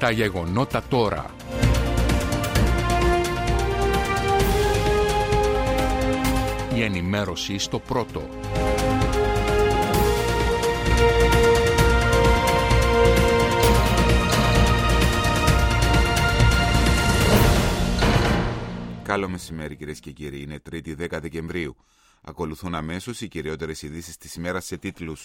Τα γεγονότα τώρα. Η ενημέρωση στο πρώτο. Καλό μεσημέρι κυρίες και κύριοι, είναι 3η 10 Δεκεμβρίου. Ακολουθούν αμέσως οι κυριότερες ειδήσεις της ημέρας σε τίτλους.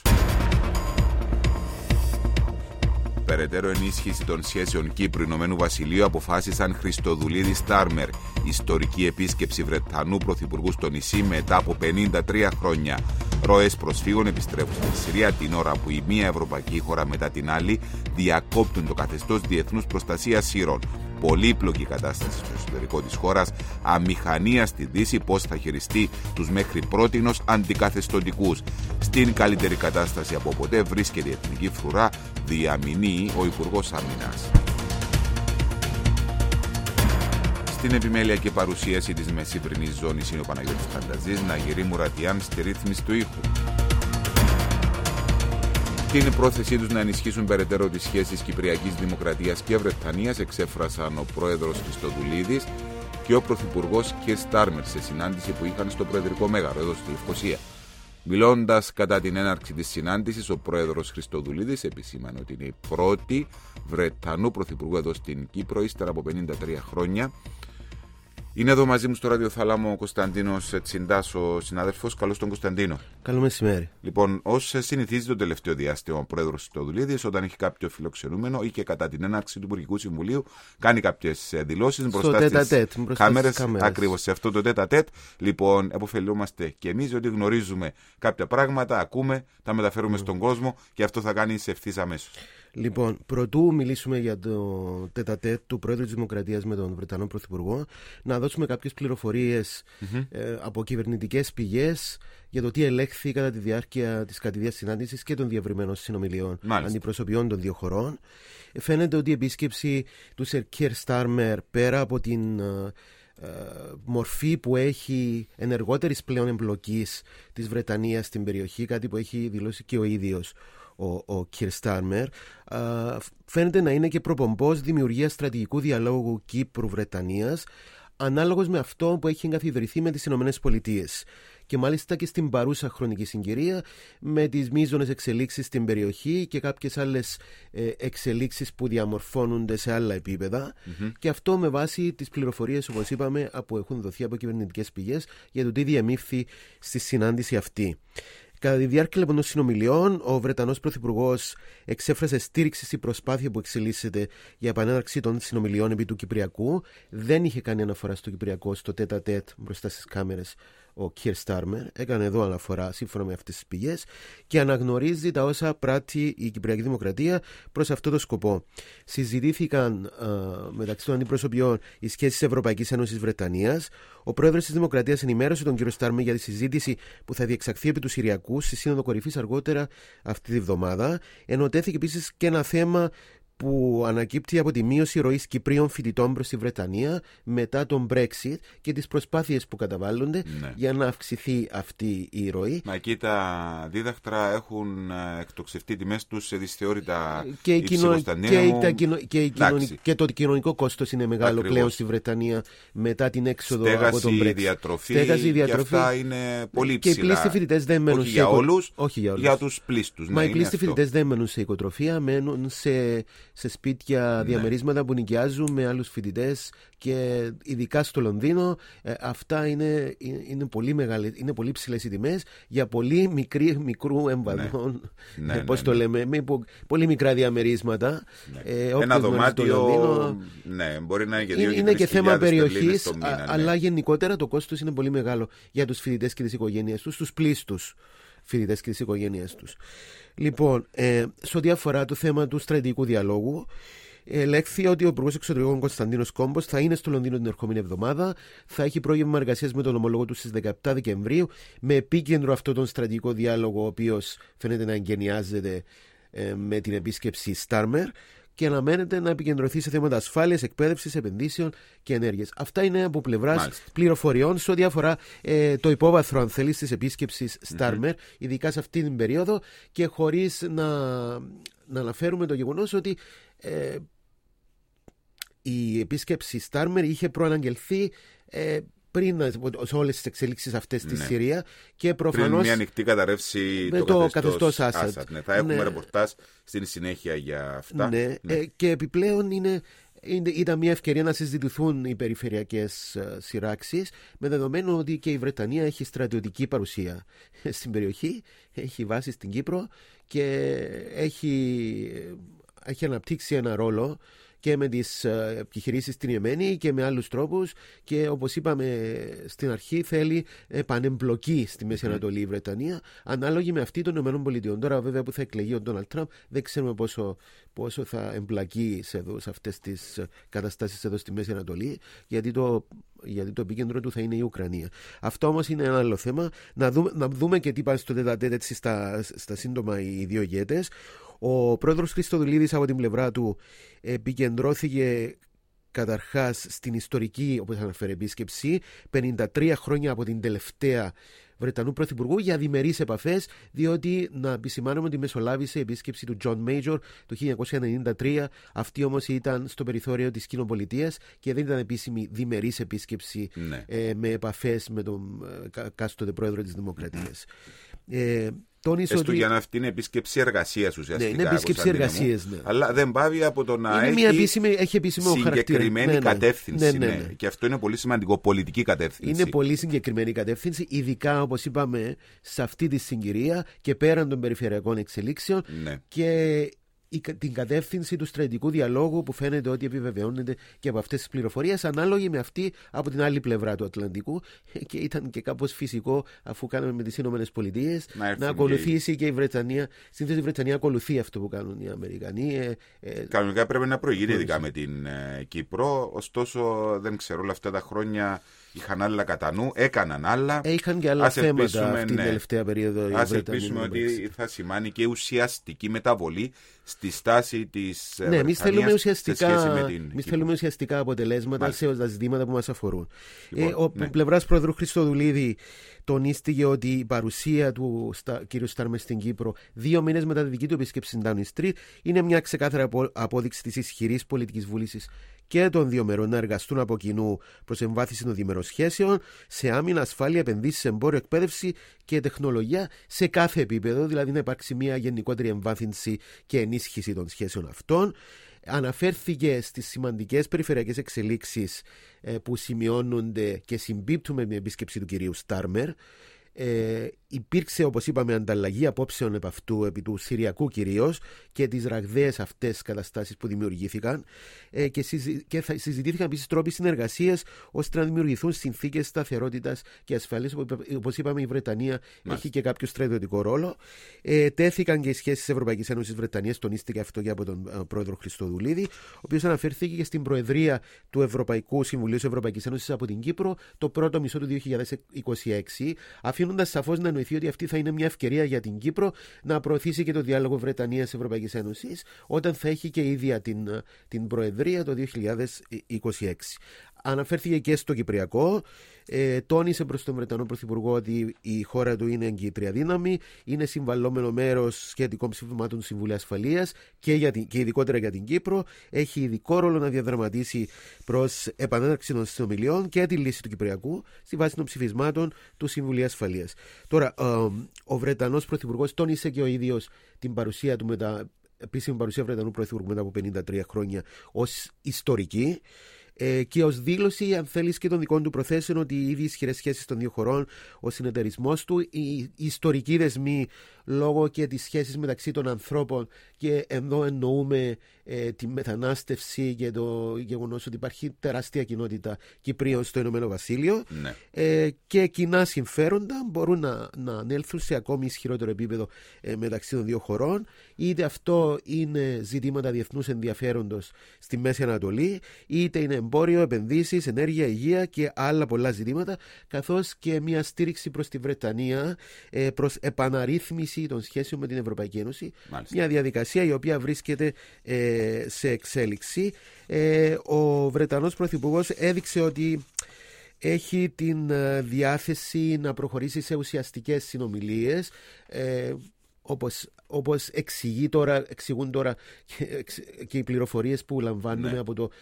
Περαιτέρω ενίσχυση των σχέσεων Κύπρου-Ηνωμένου Βασιλείου αποφάσισαν Χριστοδουλίδη-Στάρμερ. Ιστορική επίσκεψη Βρετανού Πρωθυπουργού στο νησί μετά από 53 χρόνια. Ροές προσφύγων επιστρέφουν στη Συρία την ώρα που η μία ευρωπαϊκή χώρα μετά την άλλη διακόπτουν το καθεστώς διεθνούς προστασίας σύρων. Πολύπλοκη κατάσταση στο εσωτερικό της χώρας, αμηχανία στη Δύση πώς θα χειριστεί τους μέχρι πρότινος αντικαθεστωτικούς. Στην καλύτερη κατάσταση από ποτέ βρίσκεται η εθνική φρουρά, διαμηνύει ο Υπουργός Άμυνας. Στην επιμέλεια και παρουσίαση της μεσήβρινης ζώνης είναι ο Παναγιώτης Φανταζής, Ναγερή Μουρατιάν στη ρύθμιση του ήχου. Την πρόθεσή τους να ενισχύσουν περαιτέρω τις σχέσεις Κυπριακής Δημοκρατίας και Βρετανίας εξέφρασαν ο πρόεδρος Χριστοδουλίδης και ο πρωθυπουργός Κιρ Στάρμερ σε συνάντηση που είχαν στο Προεδρικό Μέγαρο εδώ στη Λευκοσία. Μιλώντας κατά την έναρξη της συνάντησης, ο πρόεδρος Χριστοδουλίδης επισήμανε ότι είναι η πρώτη Βρετανού πρωθυπουργού εδώ στην Κύπρο ύστερα από 53 χρόνια. Είναι εδώ μαζί μου στο ραδιοθάλαμο ο Κωνσταντίνος Τσιντάς, ο συνάδελφος. Καλώς τον Κωνσταντίνο. Καλό μεσημέρι. Λοιπόν, ως συνηθίζει το τελευταίο διάστημα, ο πρόεδρος Χριστοδουλίδης, όταν έχει κάποιο φιλοξενούμενο ή και κατά την έναρξη του Υπουργικού Συμβουλίου, κάνει κάποιες δηλώσεις μπροστά στις κάμερες. Ακριβώς σε αυτό το τέτα-τέτ. Λοιπόν, επωφελούμαστε και εμείς ότι γνωρίζουμε κάποια πράγματα, ακούμε, τα μεταφέρουμε στον κόσμο και αυτό θα κάνει ευθύς αμέσως. Λοιπόν, πρωτού μιλήσουμε για το τέτα-τέτ του Πρόεδρου της Δημοκρατίας με τον Βρετανό Πρωθυπουργό, να δώσουμε κάποιες πληροφορίες από κυβερνητικές πηγές για το τι ελέγχθη κατά τη διάρκεια της κατηδίας συνάντησης και των διευρυμένων συνομιλιών αντιπροσωπιών των δύο χωρών. Φαίνεται ότι η επίσκεψη του Σερ Κιρ Στάρμερ, πέρα από την μορφή που έχει ενεργότερης πλέον εμπλοκής της Βρετανίας στην περιοχή, κάτι που έχει δηλώσει και ο ίδιος ο Κιρ Στάρμερ, φαίνεται να είναι και προπομπός δημιουργίας στρατηγικού διαλόγου Κύπρου-Βρετανίας, ανάλογος με αυτό που έχει εγκαθιδρυθεί με τις ΗΠΑ και μάλιστα και στην παρούσα χρονική συγκυρία, με τις μείζονες εξελίξεις στην περιοχή και κάποιες άλλες εξελίξεις που διαμορφώνονται σε άλλα επίπεδα, και αυτό με βάση τις πληροφορίες, όπως είπαμε, που έχουν δοθεί από κυβερνητικές πηγές για το τι διεμήφθη στη συνάντηση αυτή. Κατά τη διάρκεια λοιπόν των συνομιλιών, ο Βρετανός Πρωθυπουργός εξέφρασε στήριξη στην προσπάθεια που εξελίσσεται για επανέναρξη των συνομιλιών επί του Κυπριακού. Δεν είχε κάνει αναφορά στο Κυπριακό στο τέτα-τέτ μπροστά στις κάμερες ο Κιρ Στάρμερ. Έκανε εδώ αναφορά σύμφωνα με αυτές τις πηγές και αναγνωρίζει τα όσα πράττει η Κυπριακή Δημοκρατία προς αυτό το σκοπό. Συζητήθηκαν μεταξύ των αντιπροσωπιών οι σχέσεις Ευρωπαϊκής Ένωσης Βρετανίας. Ο πρόεδρος της Δημοκρατίας ενημέρωσε τον κύριο Στάρμερ για τη συζήτηση που θα διεξαχθεί επί του Συριακού στη Σύνοδο Κορυφής αργότερα αυτή τη βδομάδα. Ενωτέθηκε επίσης και ένα θέμα που ανακύπτει από τη μείωση ροής Κυπρίων φοιτητών προς τη Βρετανία μετά τον Brexit και τις προσπάθειες που καταβάλλονται για να αυξηθεί αυτή η ροή. Μα εκεί τα δίδακτρα έχουν εκτοξευτεί τιμές τους σε δυσθεώρητα και το κοινωνικό κόστος είναι μεγάλο πλέον στη Βρετανία μετά την έξοδο από τον Brexit. Στέγαση, διατροφή και αυτά είναι πολύ ψηλά. Και οι πλήστοι φοιτητές δεν μένουν όχι για όλους, για τους πλήστους. Μα οι πλήστοι φοιτητές δεν μένουν σε οικοτροφία, μένουν σε σπίτια, διαμερίσματα που νοικιάζουν με άλλους φοιτητές, και ειδικά στο Λονδίνο αυτά είναι πολύ μεγάλες, είναι πολύ ψηλές οι τιμές για πολύ μικρού εμβαδόν, πώς το λέμε, με πολύ μικρά διαμερίσματα. Ένα δωμάτιο μπορεί να είναι και 2.000 είναι και θέμα περιοχής, το μήνα, αλλά γενικότερα το κόστος είναι πολύ μεγάλο για τους φοιτητές και τις οικογένειες τους, τους πλήστους φοιτητές και τις οικογένειες τους. Λοιπόν, σε ό,τι αφορά το θέμα του στρατηγικού διαλόγου, ελέγχθη ότι ο Υπουργός Εξωτερικών Κωνσταντίνος Κόμπος θα είναι στο Λονδίνο την ερχόμενη εβδομάδα. Θα έχει πρόγευμα εργασίας με τον ομολόγο του στις 17 Δεκεμβρίου, με επίκεντρο αυτόν τον στρατηγικό διάλογο, ο οποίος φαίνεται να εγκαινιάζεται με την επίσκεψη Στάρμερ, και αναμένεται να επικεντρωθεί σε θέματα ασφάλειας, εκπαίδευσης, επενδύσεων και ενέργειας. Αυτά είναι από πλευράς πληροφοριών σε ό,τι αφορά το υπόβαθρο, αν θέλεις, της επίσκεψης Στάρμερ, ειδικά σε αυτή την περίοδο, και χωρίς να αναφέρουμε το γεγονός ότι η επίσκεψη Στάρμερ είχε προαναγγελθεί πριν όλες τις εξελίξεις αυτές στη Συρία και προφανώς πριν μια ανοιχτή καταρρεύση με το καθεστώς Άσαντ. Ναι, θα έχουμε ρεπορτάζ στην συνέχεια για αυτά. Και επιπλέον ήταν μια ευκαιρία να συζητηθούν οι περιφερειακές σειράξεις, με δεδομένο ότι και η Βρετανία έχει στρατιωτική παρουσία στην περιοχή, έχει βάση στην Κύπρο και έχει αναπτύξει ένα ρόλο και με τις επιχειρήσεις στην Ιεμένη και με άλλους τρόπους, και όπως είπαμε στην αρχή θέλει επανεμπλοκή στη Μέση Ανατολή η Βρετανία, ανάλογη με αυτή των ΗΠΑ. Τώρα βέβαια που θα εκλεγεί ο Ντόναλντ Τραμπ δεν ξέρουμε πόσο θα εμπλακεί σε αυτές τις καταστάσεις εδώ στη Μέση Ανατολή, γιατί το επίκεντρο του θα είναι η Ουκρανία. Αυτό όμως είναι ένα άλλο θέμα. Να δούμε και τι πάνε στο τετατέτ έτσι στα σύντομα οι δύο ηγέτες. Ο πρόεδρος Χριστοδουλίδης από την πλευρά του επικεντρώθηκε καταρχάς στην ιστορική, όπως αναφέρει, επίσκεψη 53 χρόνια από την τελευταία Βρετανού Πρωθυπουργού για διμερείς επαφές, διότι να επισημάνουμε ότι μεσολάβησε η επίσκεψη του John Major το 1993. Αυτή όμως ήταν στο περιθώριο της κοινοπολιτείας και δεν ήταν επίσημη διμερής επίσκεψη με επαφές με τον κάστοτε πρόεδρο της Δημοκρατίας. Έστω για να αυτή είναι επίσκεψη εργασίας ουσιαστικά. Ναι, είναι επίσκεψη εργασίας. Ναι. Αλλά δεν πάβει από το να έχει επίσημο συγκεκριμένη κατεύθυνση. Ναι. Και αυτό είναι πολύ σημαντικό, πολιτική κατεύθυνση. Είναι πολύ συγκεκριμένη κατεύθυνση, ειδικά όπως είπαμε σε αυτή τη συγκυρία και πέραν των περιφερειακών εξελίξεων. Ναι. Και την κατεύθυνση του στρατηγικού διαλόγου που φαίνεται ότι επιβεβαιώνεται και από αυτές τις πληροφορίες, ανάλογη με αυτή από την άλλη πλευρά του Ατλαντικού, και ήταν και κάπως φυσικό, αφού κάναμε με τις Ηνωμένες Πολιτείες, να ακολουθήσει και η Βρετανία. Συνήθως η Βρετανία ακολουθεί αυτό που κάνουν οι Αμερικανοί. Κανονικά πρέπει να προηγείται, ειδικά με την Κύπρο, ωστόσο δεν ξέρω, όλα αυτά τα χρόνια είχαν άλλα κατά νου, έκαναν άλλα. Είχαν και άλλα θέματα αυτή την τελευταία περίοδο. Ας ελπίσουμε ότι θα σημάνει και ουσιαστική μεταβολή στη στάση της Βρετανίας. Εμείς θέλουμε ουσιαστικά αποτελέσματα σε όλα τα ζητήματα που μας αφορούν. Ο πλευράς Πρόεδρου Χριστοδουλίδη τονίστηκε ότι η παρουσία του κ. Στάρμερ στην Κύπρο 2 μήνες μετά τη δική του επίσκεψη στην Downing Street είναι μια ξεκάθαρη απόδειξη της ισχυρής πολιτικής βούλησης και των δύο μερών να εργαστούν από κοινού προς εμβάθυνση των διμερών σχέσεων, σε άμυνα, ασφάλεια, επενδύσεις, εμπόριο, εκπαίδευση και τεχνολογία σε κάθε επίπεδο, δηλαδή να υπάρξει μια γενικότερη εμβάθυνση και ενίσχυση των σχέσεων αυτών. Αναφέρθηκε στις σημαντικές περιφερειακές εξελίξεις που σημειώνονται και συμπίπτουν με την επίσκεψη του κυρίου Στάρμερ. Υπήρξε, όπως είπαμε, ανταλλαγή απόψεων επ' αυτού, επί του Συριακού κυρίως, και τις ραγδαίες αυτές καταστάσεις που δημιουργήθηκαν, και συζητήθηκαν επίσης τρόποι συνεργασίας ώστε να δημιουργηθούν συνθήκες σταθερότητας και ασφαλείας. Όπως είπαμε, η Βρετανία έχει και κάποιο στρατιωτικό ρόλο. Τέθηκαν και οι σχέσεις της Ευρωπαϊκής Ένωσης Βρετανίας, τονίστηκε αυτό και από τον πρόεδρο Χριστοδουλίδη, ο οποίος αναφέρθηκε και στην Προεδρία του Ευρωπαϊκού Συμβουλίου της Ευρωπαϊκής Ένωσης από την Κύπρο το πρώτο μισό του 2026, αφήνοντας σαφώς να εννοηθεί ότι αυτή θα είναι μια ευκαιρία για την Κύπρο να προωθήσει και το διάλογο Βρετανίας-Ευρωπαϊκής Ένωσης όταν θα έχει και η ίδια την Προεδρία το 2026. Αναφέρθηκε και στο Κυπριακό, τόνισε προς τον Βρετανό Πρωθυπουργό ότι η χώρα του είναι εγκύτρια δύναμη, είναι συμβαλλόμενο μέρος σχετικών ψηφισμάτων του Συμβουλίου Ασφαλείας και ειδικότερα για την Κύπρο, έχει ειδικό ρόλο να διαδραματίσει προς επανέναρξη των συνομιλιών και τη λύση του Κυπριακού στη βάση των ψηφισμάτων του Συμβουλίου Ασφαλείας. Τώρα, ο Βρετανός Πρωθυπουργός τόνισε και ο ίδιος την παρουσία του επίσημη παρουσία Βρετανού Πρωθυπουργού μετά από 53 χρόνια ως ιστορική. Και ως δήλωση, αν θέλεις, και των δικών του προθέσεων ότι οι ίδιες ισχυρές σχέσεις των δύο χωρών, ο συνεταιρισμός του, οι ιστορικοί δεσμοί λόγω και τις σχέσεις μεταξύ των ανθρώπων, και εδώ εννοούμε τη μετανάστευση και το γεγονός ότι υπάρχει τεράστια κοινότητα Κυπρίων στο Ηνωμένο Βασίλειο, και κοινά συμφέροντα μπορούν να ανέλθουν σε ακόμη ισχυρότερο επίπεδο μεταξύ των δύο χωρών, είτε αυτό είναι ζητήματα διεθνούς ενδιαφέροντος στη Μέση Ανατολή, είτε είναι εμπόριο, επενδύσεις, ενέργεια, υγεία και άλλα πολλά ζητήματα, καθώς και μια στήριξη προς τη Βρετανία προς επαναρρύθμιση των σχέσεων με την Ευρωπαϊκή Ένωση. Μάλιστα. Μια διαδικασία η οποία βρίσκεται σε εξέλιξη. Ο Βρετανός Πρωθυπουργός έδειξε ότι έχει την διάθεση να προχωρήσει σε ουσιαστικές συνομιλίες, όπως όπως εξηγούν τώρα και οι πληροφορίες που λαμβάνουμε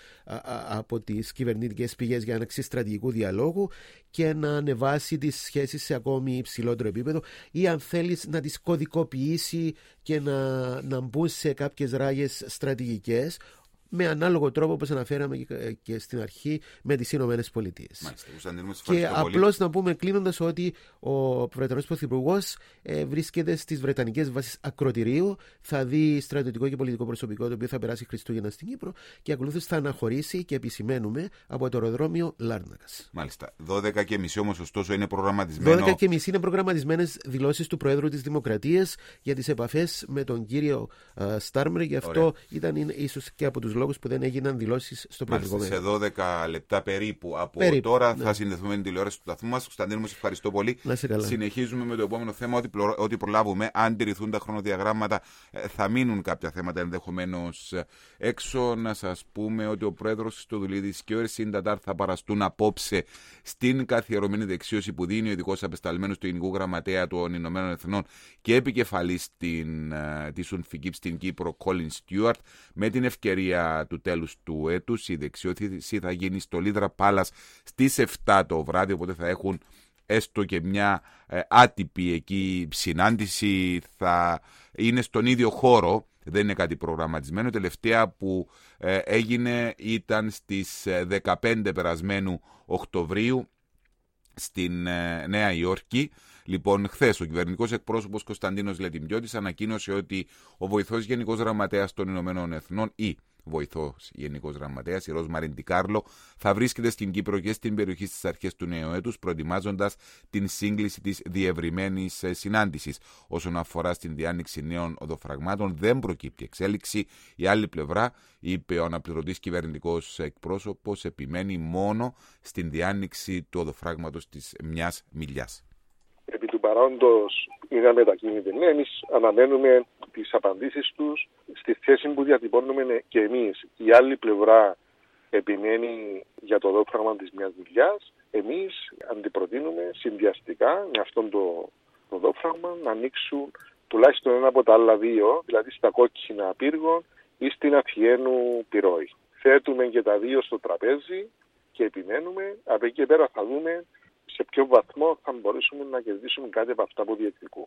από τις κυβερνητικές πηγές για έναρξη στρατηγικού διαλόγου, και να ανεβάσει τις σχέσεις σε ακόμη υψηλότερο επίπεδο, ή αν θέλεις να τις κωδικοποιήσει και να μπουν σε κάποιες ράγες στρατηγικές, με ανάλογο τρόπο, όπως αναφέραμε και στην αρχή, με τις Ηνωμένες Πολιτείες. Και απλώς να πούμε κλείνοντας ότι ο Βρετανός Πρωθυπουργός βρίσκεται στις Βρετανικές βάσεις ακροτηρίου, θα δει στρατιωτικό και πολιτικό προσωπικό το οποίο θα περάσει Χριστούγεννα στην Κύπρο και ακολούθως θα αναχωρήσει, και επισημαίνουμε, από το αεροδρόμιο Λάρνακας. Μάλιστα. 12:30 όμως, ωστόσο, είναι προγραμματισμένο. 12:30 είναι προγραμματισμένες δηλώσεις του Προέδρου της Δημοκρατίας για τις επαφές με τον κύριο Στάρμερ. Γι' αυτό ήταν ίσως και από τους λόγους που δεν έγιναν δηλώσεις στο προηγούμενο. Σε 12 λεπτά περίπου από τώρα θα συνδεθούμε με την τηλεόραση του σταθμού μας. Κωνσταντίνο, μας ευχαριστώ πολύ. Συνεχίζουμε με το επόμενο θέμα. Ό,τι προλάβουμε, αν τηρηθούν τα χρονοδιαγράμματα, θα μείνουν κάποια θέματα ενδεχομένως έξω. Να σας πούμε ότι ο πρόεδρος Χριστοδουλίδης και ο Ερσίν Τατάρ θα παραστούν απόψε στην καθιερωμένη δεξίωση που δίνει ο ειδικός απεσταλμένος του Γενικού Γραμματέα των Ηνωμένων Εθνών και επικεφαλής της UNFICYP στην Κύπρο, Colin Stewart, με την ευκαιρία του τέλους του έτους. Η δεξιότητα θα γίνει στο Λίδρα Πάλας στις 7 το βράδυ, οπότε θα έχουν έστω και μια άτυπη εκεί συνάντηση. Θα είναι στον ίδιο χώρο, δεν είναι κάτι προγραμματισμένο. Η τελευταία που έγινε ήταν στις 15 περασμένου Οκτωβρίου στην Νέα Υόρκη. Λοιπόν, χθες ο κυβερνητικός εκπρόσωπος Κωνσταντίνος Λετιμιώτης ανακοίνωσε ότι ο βοηθός Γενικός Γραμματέας των Ηνωμένων Εθνών, ή βοηθός Γενικός Γραμματέας, η Ρόσμαριν Ντικάρλο, θα βρίσκεται στην Κύπρο και στην περιοχή στις αρχές του νέου έτους, προετοιμάζοντας την σύγκληση της διευρυμένης συνάντησης. Όσον αφορά στην διάνοιξη νέων οδοφραγμάτων, δεν προκύπτει εξέλιξη. Η άλλη πλευρά, είπε ο αναπληρωτής κυβερνητικός εκπρόσωπος, επιμένει μόνο στην διάνοιξη του οδοφράγματος της μιας μιλιάς. Επί του παρόντος είναι αμετακίνητη. Ναι, εμείς αναμένουμε τις απαντήσεις τους στη θέση που διατυπώνουμε και εμείς. Η άλλη πλευρά επιμένει για το οδόφραγμα της μιας δουλειάς. Εμείς αντιπροτείνουμε συνδυαστικά με αυτόν το οδόφραγμα να ανοίξουν τουλάχιστον ένα από τα άλλα δύο, δηλαδή στα κόκκινα Πύργων ή στην Αθιένου Πυρόη. Θέτουμε και τα δύο στο τραπέζι και επιμένουμε. Από εκεί και πέρα θα δούμε σε ποιο βαθμό θα μπορέσουμε να κερδίσουμε κάτι από αυτά που διεκδικούν.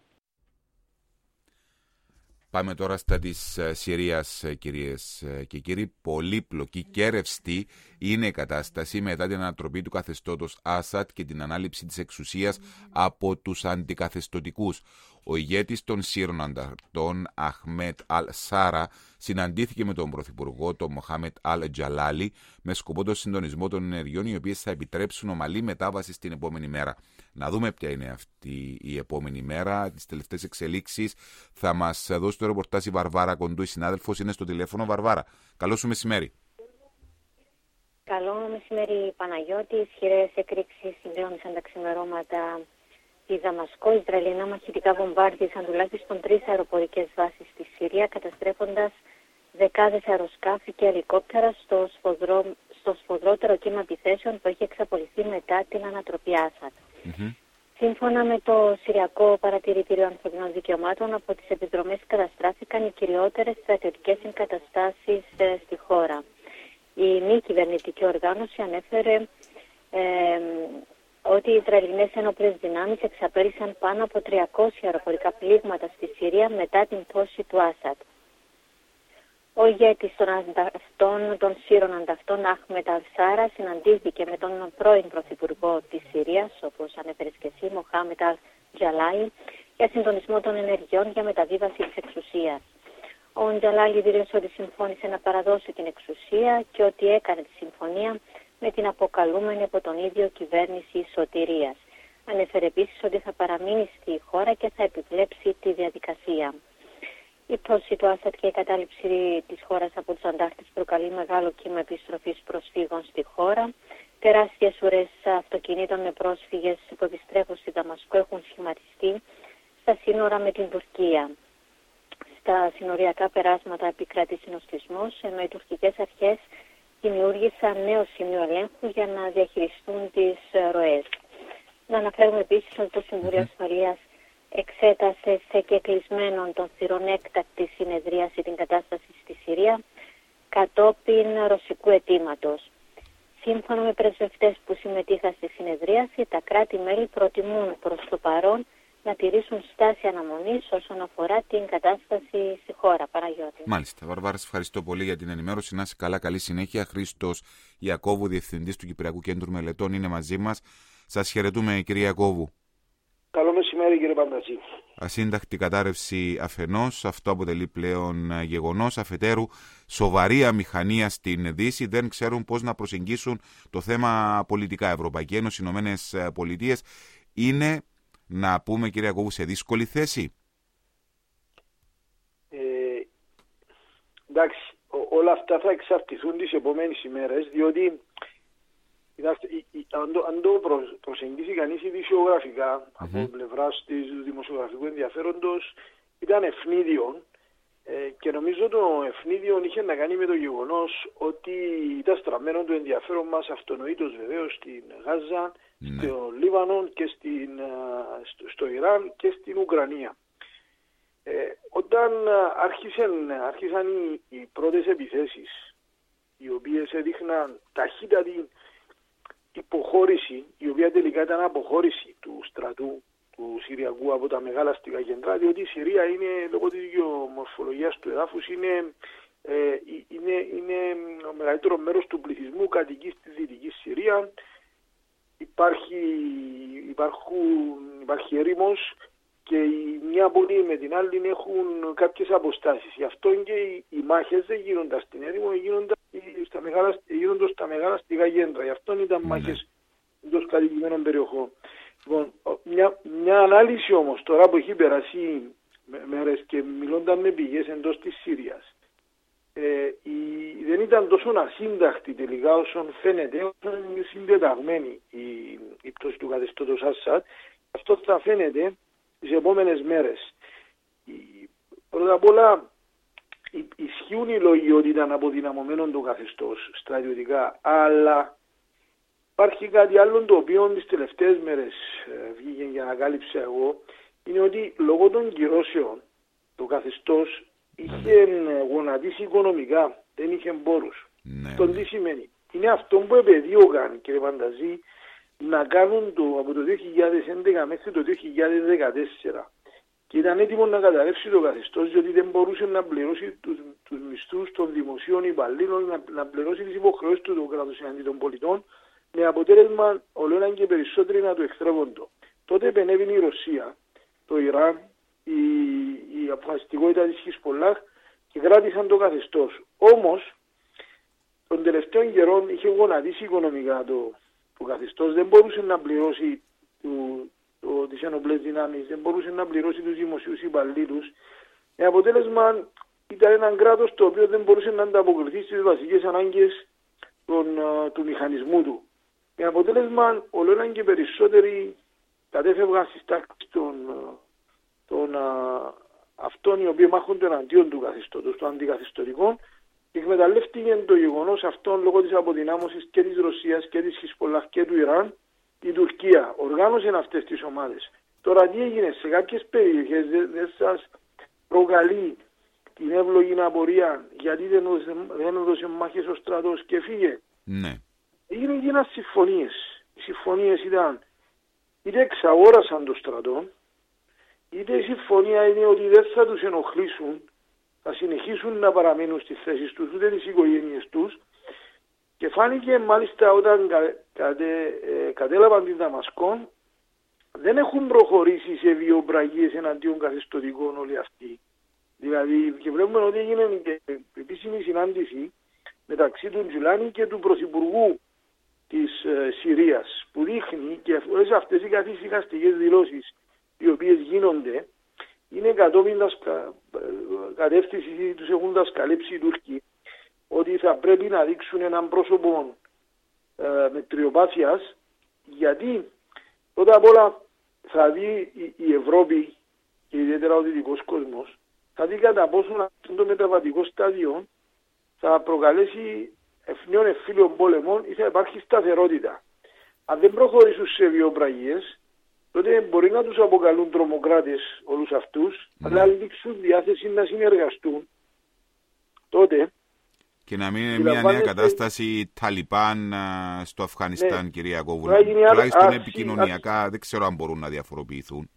Πάμε τώρα στα της Συρίας, κυρίες και κύριοι. Πολύπλοκη και ρευστή είναι η κατάσταση μετά την ανατροπή του καθεστώτος Άσαντ και την ανάληψη της εξουσίας από τους αντικαθεστωτικούς. Ο ηγέτης των Σύρων Ανταρτών, Αχμέτ Αλ-Σάρα, συναντήθηκε με τον Πρωθυπουργό, τον Μοχάμετ Αλ-Τζαλάλη, με σκοπό τον συντονισμό των ενεργειών, οι οποίες θα επιτρέψουν ομαλή μετάβαση στην επόμενη μέρα. Να δούμε ποια είναι αυτή η επόμενη μέρα. Τις τελευταίες εξελίξεις θα μας δώσει το ρεπορτάζ η Βαρβάρα Κοντού, η συνάδελφος είναι στο τηλέφωνο. Βαρβάρα, καλό σου μεσημέρι. Καλό μεσημέρι, Παναγιώτη. Ισχυρές εκρήξεις συγκλώνησαν τα ξημερώματα στη Δαμασκό. Ισραηλινά μαχητικά βομβάρδισαν τουλάχιστον 3 αεροπορικές βάσεις στη Συρία, καταστρέφοντας δεκάδες αεροσκάφη και ελικόπτερα στο σφοδρότερο κύμα επιθέσεων που έχει εξαπολυθεί μετά την ανατροπή Άσαντ. Σύμφωνα με το Συριακό Παρατηρητήριο Ανθρωπινών Δικαιωμάτων, από τις επιδρομές καταστράφηκαν οι κυριότερες στρατιωτικές εγκαταστάσεις στη χώρα. Η μη κυβερνητική οργάνωση ανέφερε ότι οι Ισραηλινές ενόπλες δυνάμεις εξαπέλυσαν πάνω από 300 αεροπορικά πλήγματα στη Συρία μετά την πτώση του Άσαντ. Ο ηγέτης των Σύρων Ανταυτών, Αχμέτ Αλ-Σάρα, συναντήθηκε με τον πρώην Πρωθυπουργό της Συρίας, όπως ανέφερες και εσύ, Μοχάμετ Αλ-Τζαλάλη, για συντονισμό των ενεργειών για μεταβίβαση της εξουσίας. Ο Τζαλάλη δήλωσε ότι συμφώνησε να παραδώσει την εξουσία και ότι έκανε τη συμφωνία με την αποκαλούμενη από τον ίδιο κυβέρνηση σωτηρίας. Ανέφερε επίσης ότι θα παραμείνει στη χώρα και θα επιβλέψει τη διαδικασία. Η πτώση του Άσαντ και η κατάληψη της χώρας από τους αντάρτες προκαλεί μεγάλο κύμα επιστροφής προσφύγων στη χώρα. Τεράστιες ουρές αυτοκινήτων με πρόσφυγες που επιστρέφουν στη Δαμασκό έχουν σχηματιστεί στα σύνορα με την Τουρκία. Στα συνοριακά περάσματα επικρατεί συνοστισμός, ενώ οι τουρκικές αρχές δημιούργησαν νέο σημείο ελέγχου για να διαχειριστούν τις ροές. Να αναφέρουμε επίσης ότι το Συμβούλιο Ασφαλείας εξέτασε σε κεκλεισμένον των θυρών έκτακτη συνεδρίαση την κατάσταση στη Συρία κατόπιν ρωσικού αιτήματος. Σύμφωνα με πρεσβευτές που συμμετείχαν στη συνεδρίαση, τα κράτη-μέλη προτιμούν προς το παρόν να τηρήσουν στάση αναμονής όσον αφορά την κατάσταση στη χώρα. Παναγιώτη. Μάλιστα. Βαρβάρα, ευχαριστώ πολύ για την ενημέρωση. Να είσαι καλά, καλή συνέχεια. Χρήστος Ιακώβου, Διευθυντής του Κυπριακού Κέντρου Μελετών, είναι μαζί μας. Σας χαιρετούμε, κύριε Ιακώβου. Καλό μεσημέρι, κύριε Πανταζή. Ασύνταχτη κατάρρευση αφενός, αυτό αποτελεί πλέον γεγονός. Αφετέρου, σοβαρή αμηχανία στην Δύση, δεν ξέρουν πώς να προσεγγίσουν το θέμα πολιτικά. Ευρωπαϊκή Ένωση, Ηνωμένες Πολιτείες, είναι, να πούμε, κύριε Ιακώβου, σε δύσκολη θέση. Εντάξει, όλα αυτά θα εξαρτηθούν τις επόμενες ημέρες, διότι αν το προσεγγίσει κανείς ειδησιογραφικά από πλευράς του δημοσιογραφικού ενδιαφέροντος, ήταν ευνίδιον, και νομίζω το ευνίδιον είχε να κάνει με το γεγονός ότι ήταν στραμμένο το ενδιαφέρον μας αυτονοήτως βεβαίως στην Γάζα, στο Λίβανο και στο Ιράν και στην Ουκρανία. Όταν άρχισαν οι πρώτες επιθέσεις, οι οποίες έδειχναν ταχύτατη υποχώρηση, η οποία τελικά ήταν αποχώρηση του στρατού του Συριακού από τα μεγάλα αστικά κέντρα, διότι η Συρία είναι, λόγω της γεωμορφολογίας του εδάφους, είναι ο μεγαλύτερο μέρος του πληθυσμού κατοικεί στη Δυτική Συρία. Υπάρχει έρημος και η μια πόλη με την άλλη έχουν κάποιες αποστάσεις. Γι' αυτό και οι μάχες δεν γίνονταν στην έρημο, γίνονταν στα μεγάλα αστικά κέντρα. Γι' αυτό ήταν μάχες εντός κατοικημένων περιοχών. Λοιπόν, μια ανάλυση όμως τώρα που έχει περάσει μέρες και μιλώνταν με πηγές εντός της Συρίας, δεν ήταν τόσο ασύνταχτη τελικά όσον φαίνεται, όσον είναι συντεταγμένη η πτώση του καθεστώτος Ασάντ. Αυτό θα φαίνεται τις επόμενες μέρες. Πρώτα απ' όλα ισχύουν οι λόγοι ότι ήταν αποδυναμωμένο το καθεστώς στρατιωτικά, αλλά υπάρχει κάτι άλλο το οποίο τις τελευταίες μέρες βγήκε και ανακάλυψα εγώ, είναι ότι λόγω των κυρώσεων το καθεστώς είχε γονατίσει οικονομικά, δεν είχε πόρους. Αυτό τι σημαίνει? Είναι αυτό που επεδίωκαν, κύριε Πανταζή, να κάνουν από το 2011 μέχρι το 2014. Και ήταν έτοιμο να καταρρεύσει το καθεστώς, διότι δεν μπορούσε να πληρώσει τους μισθούς των δημοσίων υπαλλήλων, να πληρώσει τις υποχρεώσεις του το κράτος εναντί των πολιτών, με αποτέλεσμα όλο έναν και περισσότεροι να το εχθρεύονται. Τότε επενέβη η Ρωσία, το Ιράν, η αποφασιστικότητα της Χισπολάχ και κράτησαν το καθεστώς. Όμως, των τελευταίων καιρών είχε γονατίσει οικονομικά το καθεστώς, δεν μπορούσε να πληρώσει τις ενοπλές δυνάμεις, δεν μπορούσε να πληρώσει τους δημοσίους υπαλλήλους. Με αποτέλεσμα ήταν έναν κράτος το οποίο δεν μπορούσε να ανταποκριθεί στις βασικές ανάγκες του μηχανισμού του. Με αποτέλεσμα όλο έναν και περισσότεροι κατέφευγαν στις τάξεις των αυτών οι οποίοι μάχονται εναντίον του καθεστώτος, των αντικαθεστωτικών, και εκμεταλλεύτηκε το γεγονός αυτόν λόγω της αποδυνάμωσης και της Ρωσίας και της Χισπολάχ και του Ιράν. Η Τουρκία οργάνωσε αυτές τις ομάδες. Τώρα τι έγινε σε κάποιες περιοχές, δεν σας προκαλεί την εύλογη απορία γιατί δεν έδωσε μάχες ο στρατός και φύγε? Ναι. Έγιναν συμφωνίες. Οι συμφωνίες ήταν είτε εξαγόρασαν το στρατό, είτε η συμφωνία είναι ότι δεν θα τους ενοχλήσουν, θα συνεχίσουν να παραμείνουν στις θέσεις τους, ούτε τις οικογένειες τους. Και φάνηκε μάλιστα όταν κατέλαβαν την Δαμασκό, δεν έχουν προχωρήσει σε βιοπραγίες εναντίον καθεστωτικών όλοι αυτοί. Δηλαδή, και βλέπουμε ότι έγινε και επίσημη συνάντηση μεταξύ του Τζουλάνι και του Πρωθυπουργού της Συρίας, που δείχνει, και όλες αυτές οι καθησυχαστικές δηλώσεις οι οποίες γίνονται είναι κατόπιν κατεύθυνση τους έχουν δασκαλέψει οι Τούρκοι, ότι θα πρέπει να δείξουν έναν πρόσωπο μετριοπάθειας, γιατί πρώτα απ' όλα θα δει η Ευρώπη και ιδιαίτερα ο δυτικός κόσμος, θα δει κατά πόσο αυτό το μεταβατικό στάδιο θα προκαλέσει εθνίων εμφύλιων πόλεμων ή θα υπάρχει σταθερότητα. Αν δεν προχωρήσουν σε βιοπραγίες, τότε μπορεί να τους αποκαλούν τρομοκράτες όλους αυτούς, αλλά αν δείξουν διάθεση να συνεργαστούν, τότε... Και να μην είναι μια νέα κατάσταση Ταλιμπάν στο Αφγανιστάν, κυρία Κόβουλα. Τουλάχιστον επικοινωνιακά δεν ξέρω αν μπορούν να διαφοροποιηθούν.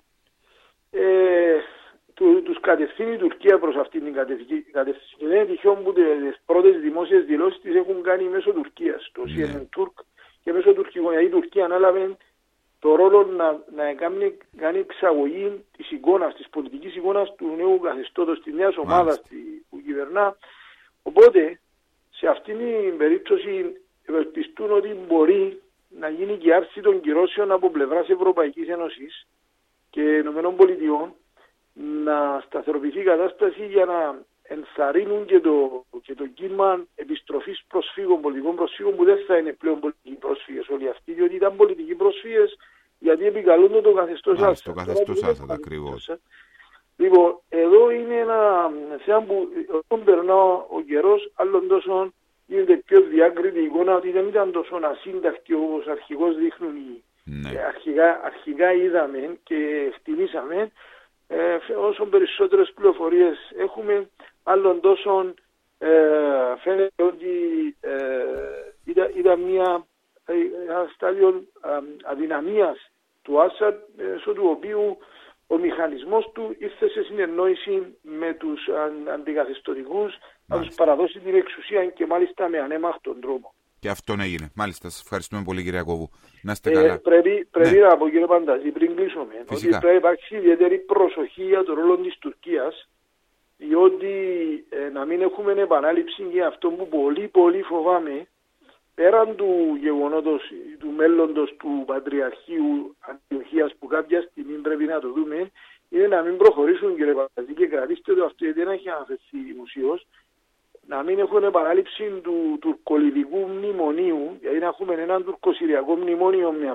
Τους κατευθύνει η Τουρκία προς αυτήν την κατεύθυνση. Και δεν είναι τυχαίο που τις πρώτες δημόσιες δηλώσεις τις έχουν κάνει μέσω Τουρκίας, το CNN Turk και μέσω τουρκικών. Γιατί η Τουρκία ανέλαβε το ρόλο να κάνει εξαγωγή της εικόνας, της πολιτικής εικόνας του νέου καθεστώτος, της νέας ομάδας που κυβερνά. Οπότε, σε αυτήν την περίπτωση ευελπιστούν ότι μπορεί να γίνει και άρση των κυρώσεων από πλευράς Ευρωπαϊκής Ένωσης και ΗΠΑ, να σταθεροποιηθεί η κατάσταση για να ενθαρρύνουν και το κύμα επιστροφής προσφύγων, πολιτικών προσφύγων, που δεν θα είναι πλέον πολιτικοί πρόσφυγες όλοι αυτοί, διότι ήταν πολιτικοί πρόσφυγες γιατί επικαλούνται το καθεστώς Άσαντ. Το καθεστώς Άσαντ, ακριβώς. Λοιπόν, εδώ είναι ένα θέμα που όταν περνά ο καιρός, άλλων τόσο γίνεται πιο διάκριτη εικόνα ότι δεν ήταν τόσο ασύνταχτη όπως αρχικώς δείχνουν αρχικά είδαμε και εκτιμήσαμε. Όσο περισσότερες πληροφορίες έχουμε, άλλων τόσο φαίνεται ότι ήταν ένα στάδιο αδυναμίας του Άσαντ, μέσω του οποίου ο μηχανισμός του ήρθε σε συνεννόηση με τους αντικαθεστωτικούς να τους παραδώσει την εξουσία και μάλιστα με ανέμαχτον τρόπο. Και αυτόν έγινε. Μάλιστα, σας ευχαριστούμε πολύ, κυρία Κόβου. Να είστε καλά. Πρέπει να πω, κύριε Πανταζή, πριν κλείσουμε, ότι πρέπει να υπάρξει ιδιαίτερη προσοχή για το ρόλο της Τουρκίας, διότι να μην έχουμε επανάληψη για αυτό που πολύ φοβάμαι, πέραν του γεγονότος του μέλλοντος του Πατριαρχείου Αντιοχίας, που κάποια στιγμή πρέπει να το δούμε, είναι να μην προχωρήσουν, κύριε Πανταζή, και κρατήστε το αυτό, γιατί δεν έχει αναφερθεί δημοσίως, να μην έχουν επανάληψη του τουρκολιβικού μνημονίου, γιατί να έχουμε έναν τουρκοσυριακό μνημόνιο με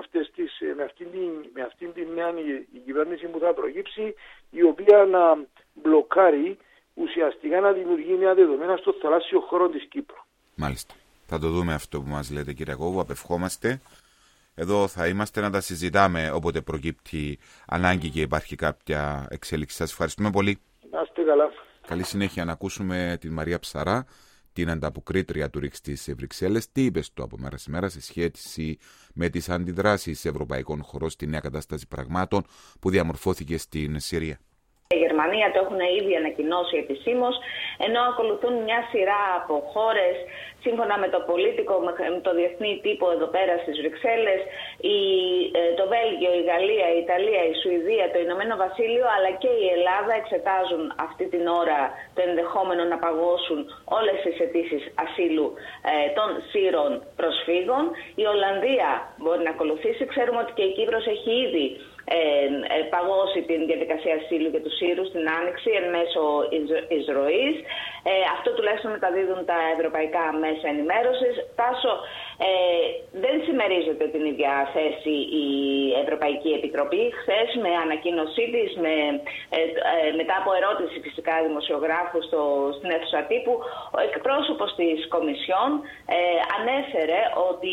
αυτήν την νέα η κυβέρνηση που θα προκύψει, η οποία να μπλοκάρει, ουσιαστικά να δημιουργεί νέα δεδομένα στο θαλάσσιο χώρο της Κύπρου. Μάλιστα. Θα το δούμε αυτό που μας λέτε, κύριε Κόβου. Απευχόμαστε. Εδώ θα είμαστε να τα συζητάμε όποτε προκύπτει ανάγκη και υπάρχει κάποια εξέλιξη. Σας ευχαριστούμε πολύ. Να είστε καλά. Καλή συνέχεια. Να ακούσουμε την Μαρία Ψαρά, την ανταποκρίτρια του ΡΙΚΣ της Βρυξέλλες. Τι είπε το από μέρα σε μέρα σε σχέση με τις αντιδράσεις ευρωπαϊκών χωρών στη νέα κατάσταση πραγμάτων που διαμορφώθηκε στην Συρία. Η Γερμανία το έχουν ήδη ανακοινώσει επισήμως, ενώ ακολουθούν μια σειρά από χώρες, σύμφωνα με το Πολίτικο, με το διεθνή τύπο εδώ πέρα στις Βρυξέλλες, το Βέλγιο, η Γαλλία, η Ιταλία, η Σουηδία, το Ηνωμένο Βασίλειο, αλλά και η Ελλάδα εξετάζουν αυτή την ώρα το ενδεχόμενο να παγώσουν όλες τις αιτήσεις ασύλου των Σύρων προσφύγων. Η Ολλανδία μπορεί να ακολουθήσει. Ξέρουμε ότι και η Κύπρος έχει ήδη παγώσει την διαδικασία ασύλου για τους Σύρους στην Άνοιξη εν μέσω εισρωής. Αυτό τουλάχιστον μεταδίδουν τα ευρωπαϊκά μέσα ενημέρωσης. Τάσο, δεν συμμερίζεται την ίδια θέση η Ευρωπαϊκή Επιτροπή. Χθες με ανακοίνωσή της, μετά από ερώτηση φυσικά δημοσιογράφου στην αίθουσα τύπου, ο εκπρόσωπος της Κομισιόν ανέφερε ότι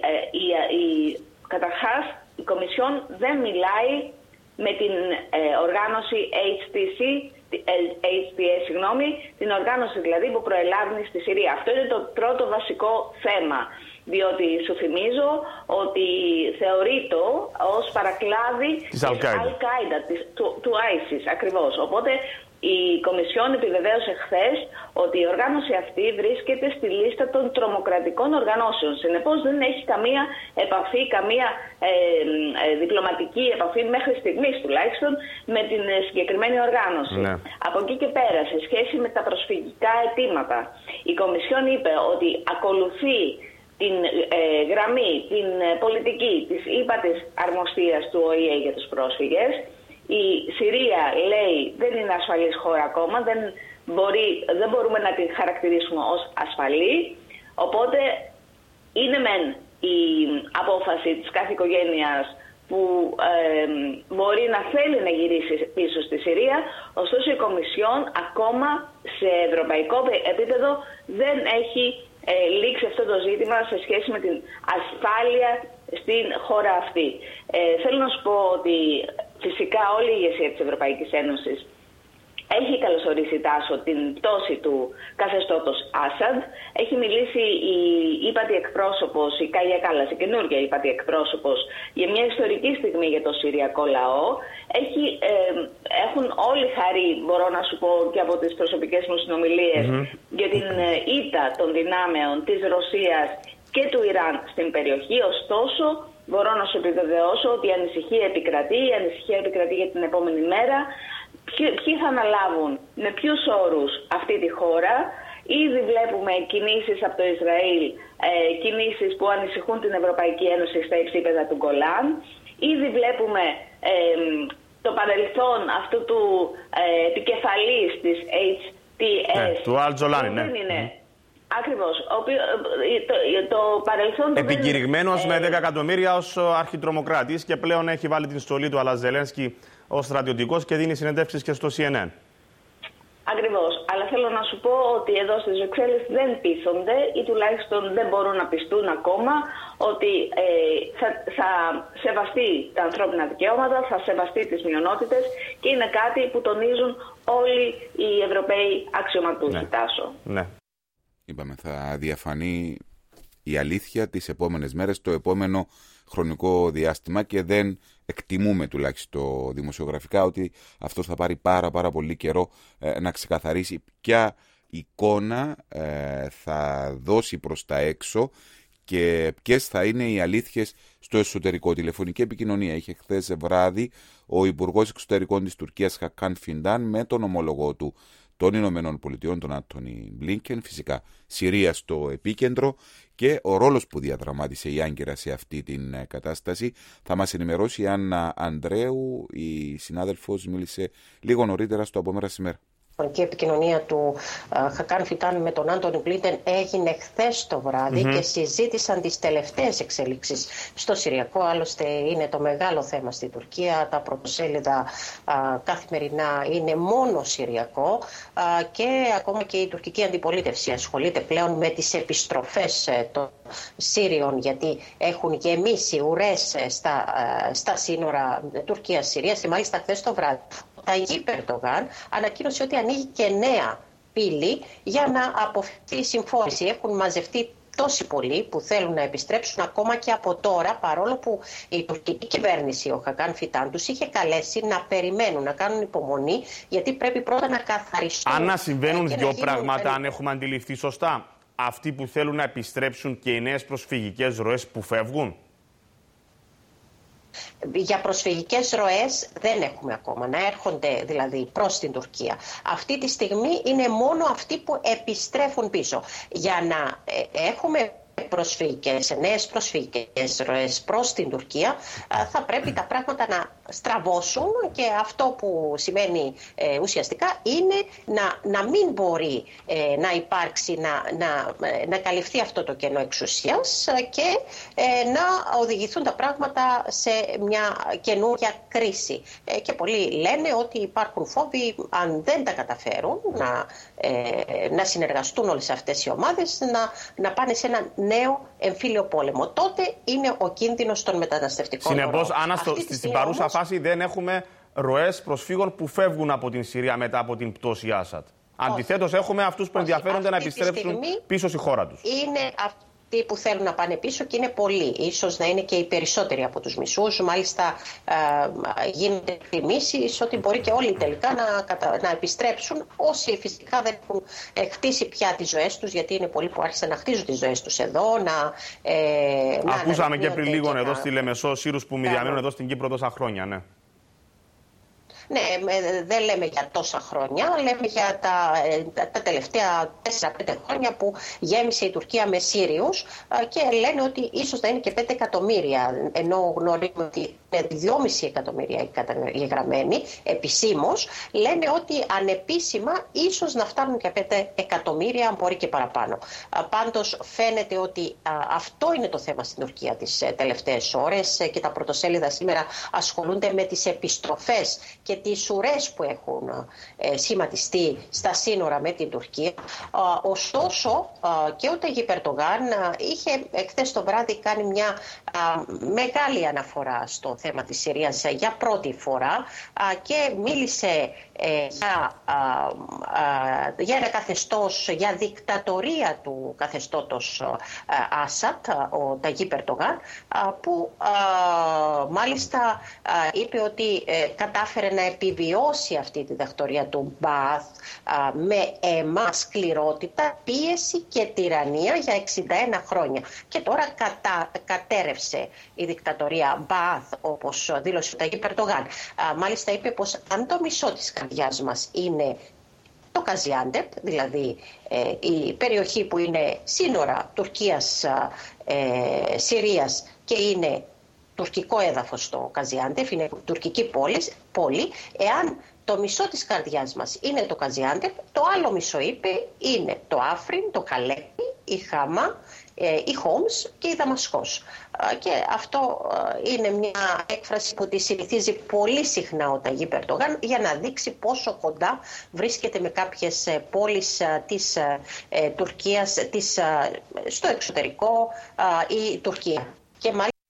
καταρχάς η Κομισιόν δεν μιλάει με την οργάνωση την οργάνωση δηλαδή που προελάβει στη Συρία. Αυτό είναι το πρώτο βασικό θέμα, διότι σου θυμίζω ότι θεωρείται ως παρακλάδι της Al-Qaeda, του ISIS ακριβώς. Οπότε η Κομισιόν επιβεβαίωσε χθες ότι η οργάνωση αυτή βρίσκεται στη λίστα των τρομοκρατικών οργανώσεων. Συνεπώς δεν έχει καμία επαφή, καμία διπλωματική επαφή μέχρι στιγμής τουλάχιστον με την συγκεκριμένη οργάνωση. Ναι. Από εκεί και πέρα, σε σχέση με τα προσφυγικά αιτήματα, η Κομισιόν είπε ότι ακολουθεί την γραμμή, την πολιτική της ύπατης αρμοστίας του ΟΗΕ για τους πρόσφυγες. Η Συρία, λέει, δεν είναι ασφαλής χώρα ακόμα, δεν μπορούμε να την χαρακτηρίσουμε ως ασφαλή, οπότε είναι μεν η απόφαση της κάθε οικογένειας που μπορεί να θέλει να γυρίσει πίσω στη Συρία, ωστόσο η Κομισιόν ακόμα σε ευρωπαϊκό επίπεδο δεν έχει λήξει αυτό το ζήτημα σε σχέση με την ασφάλεια στην χώρα αυτή. Θέλω να σου πω ότι φυσικά όλη η ηγεσία της Ευρωπαϊκής Ένωσης έχει καλωσορίσει την πτώση του καθεστώτος Άσαντ. Έχει μιλήσει η ύπατη εκπρόσωπος, η Κάγια Κάλλας, η καινούργια ύπατη εκπρόσωπος, για μια ιστορική στιγμή για το συριακό λαό. Έχουν όλοι χαρεί, μπορώ να σου πω και από τις προσωπικές μου συνομιλίες, για την ήττα των δυνάμεων της Ρωσίας και του Ιράν στην περιοχή. Ωστόσο, μπορώ να σου επιβεβαιώσω ότι η ανησυχία επικρατεί για την επόμενη μέρα. Ποιοι θα αναλάβουν, με ποιους όρους αυτή τη χώρα. Ήδη βλέπουμε κινήσεις από το Ισραήλ, κινήσεις που ανησυχούν την Ευρωπαϊκή Ένωση στα υψίπεδα του Γκολάν. Ήδη βλέπουμε το παρελθόν αυτού του επικεφαλής της HTS. Του Αλτζολάνι, ναι. Ακριβώς. Το παρελθόν του επικηρυγμένος με 10 εκατομμύρια ως αρχιτρομοκράτης και πλέον έχει βάλει την στολή του αλλά Ζελένσκι ως στρατιωτικός και δίνει συνεντεύξεις και στο CNN. Ακριβώς. Αλλά θέλω να σου πω ότι εδώ στις Βρυξέλλες δεν πείθονται ή τουλάχιστον δεν μπορούν να πιστούν ακόμα ότι θα σεβαστεί τα ανθρώπινα δικαιώματα, θα σεβαστεί τις μειονότητες και είναι κάτι που τονίζουν όλοι οι Ευρωπαίοι αξιωματούχοι, Τάσο. Ναι. Είπαμε, θα διαφανεί η αλήθεια τις επόμενες μέρες, το επόμενο χρονικό διάστημα και δεν εκτιμούμε τουλάχιστον δημοσιογραφικά ότι αυτό θα πάρει πάρα πολύ καιρό να ξεκαθαρίσει ποια εικόνα θα δώσει προς τα έξω και ποιες θα είναι οι αλήθειες στο εσωτερικό. Τηλεφωνική επικοινωνία είχε χθες βράδυ ο Υπουργός Εξωτερικών της Τουρκίας Χακάν Φιντάν με τον ομολογό του των Ηνωμένων Πολιτειών, τον Άντονι Μπλίνκεν, φυσικά Συρία στο επίκεντρο και ο ρόλος που διαδραμάτισε η Άγκυρα σε αυτή την κατάσταση. Θα μας ενημερώσει η Άννα Ανδρέου, η συνάδελφος μίλησε λίγο νωρίτερα στο Απόμερα σήμερα. Η τηλεφωνική επικοινωνία του Χακάν Φιντάν με τον Άντονι Μπλίνκεν έγινε χθες το βράδυ και συζήτησαν τις τελευταίες εξελίξεις στο Συριακό. Άλλωστε είναι το μεγάλο θέμα στην Τουρκία. Τα πρωτοσέλιδα καθημερινά είναι μόνο Συριακό και ακόμα και η τουρκική αντιπολίτευση ασχολείται πλέον με τις επιστροφές των Σύριων, γιατί έχουν γεμίσει ουρές στα σύνορα Τουρκίας-Συρίας και μάλιστα χθες το βράδυ ο Ταγίπ Ερντογάν ανακοίνωσε ότι ανοίγει και νέα πύλη για να αποφευθεί η συμφώνηση. Έχουν μαζευτεί τόσοι πολλοί που θέλουν να επιστρέψουν ακόμα και από τώρα, παρόλο που η τουρκική κυβέρνηση, ο Χακάν Φιντάν, τους είχε καλέσει να περιμένουν, να κάνουν υπομονή, γιατί πρέπει πρώτα να καθαριστούν. Αν να συμβαίνουν δύο πράγματα, αν έχουμε αντιληφθεί σωστά, αυτοί που θέλουν να επιστρέψουν και οι νέες προσφυγικές ροές που φεύγουν. Για προσφυγικές ροές δεν έχουμε ακόμα, να έρχονται δηλαδή προς την Τουρκία. Αυτή τη στιγμή είναι μόνο αυτοί που επιστρέφουν πίσω. Για να έχουμε νέες προσφυγικές ροές προς την Τουρκία θα πρέπει τα πράγματα να στραβώσουν και αυτό που σημαίνει ουσιαστικά είναι να μην μπορεί να υπάρξει, να καλυφθεί αυτό το κενό εξουσίας και να οδηγηθούν τα πράγματα σε μια καινούργια κρίση. Και πολλοί λένε ότι υπάρχουν φόβοι, αν δεν τα καταφέρουν να συνεργαστούν όλες αυτές οι ομάδες, να πάνε σε ένα νέο εμφύλιο πόλεμο. Τότε είναι ο κίνδυνος των μεταναστευτικών. Συνεπώς, Άννα, στην παρούσα φάση δεν έχουμε ροές προσφύγων που φεύγουν από την Συρία μετά από την πτώση Άσαντ. Αντιθέτως, έχουμε αυτούς που ενδιαφέρονται να επιστρέψουν πίσω στη χώρα τους. Είναι αυτοί που θέλουν να πάνε πίσω και είναι πολλοί. Ίσως να είναι και οι περισσότεροι από τους μισούς. Μάλιστα, γίνονται εκτιμήσεις ότι μπορεί και όλοι τελικά να επιστρέψουν. Όσοι φυσικά δεν έχουν χτίσει πια τις ζωές τους, γιατί είναι πολλοί που άρχισαν να χτίζουν τις ζωές τους εδώ. Ακούσαμε και πριν λίγο εδώ στη Λεμεσό Σύρους που διαμένουν εδώ στην Κύπρο τόσα χρόνια, ναι. Ναι, δεν λέμε για τόσα χρόνια, λέμε για τα τελευταία 4-5 χρόνια που γέμισε η Τουρκία με Σύριους και λένε ότι ίσως θα είναι και 5 εκατομμύρια, ενώ γνωρίζουμε ότι είναι 2,5 εκατομμύρια οι καταγεγραμμένοι επισήμως, λένε ότι ανεπίσημα ίσως να φτάνουν και 5 εκατομμύρια, αν μπορεί και παραπάνω. Πάντως φαίνεται ότι αυτό είναι το θέμα στην Τουρκία τις τελευταίες ώρες και τα πρωτοσέλιδα σήμερα ασχολούνται με τις επιστροφές και τις ουρές που έχουν σχηματιστεί στα σύνορα με την Τουρκία. Ωστόσο και ο Ταγίπ Ερντογάν είχε χθες το βράδυ κάνει μια μεγάλη αναφορά στο θέμα της Συρίας για πρώτη φορά και μίλησε για ένα καθεστώς, για δικτατορία του καθεστώτος Άσαντ, ο Ταγίπ Ερντογάν, που μάλιστα είπε ότι κατάφερε να επιβιώσει αυτή τη δικτατορία του Μπαθ με αίμα, σκληρότητα, πίεση και τυραννία για 61 χρόνια. Και τώρα κατέρευσε η δικτατορία Μπαθ, όπως δήλωσε ο Ταγίπ Ερντογάν. Μάλιστα είπε πως αν το μισό της καρδιάς μας είναι το Καζιάντεπ, δηλαδή η περιοχή που είναι σύνορα Τουρκίας-Συρίας και είναι τουρκικό έδαφος το Καζιάντεπ, είναι τουρκική πόλη, εάν το μισό της καρδιάς μας είναι το Καζιάντεπ, το άλλο μισό, είπε, είναι το Άφριν, το Καλέπι, η Χάμα, η Χόμς και η Δαμασκός. Και αυτό είναι μια έκφραση που τη συνηθίζει πολύ συχνά ο Ταγίπ Ερντογάν για να δείξει πόσο κοντά βρίσκεται με κάποιες πόλεις της Τουρκίας, στο εξωτερικό η Τουρκία. Και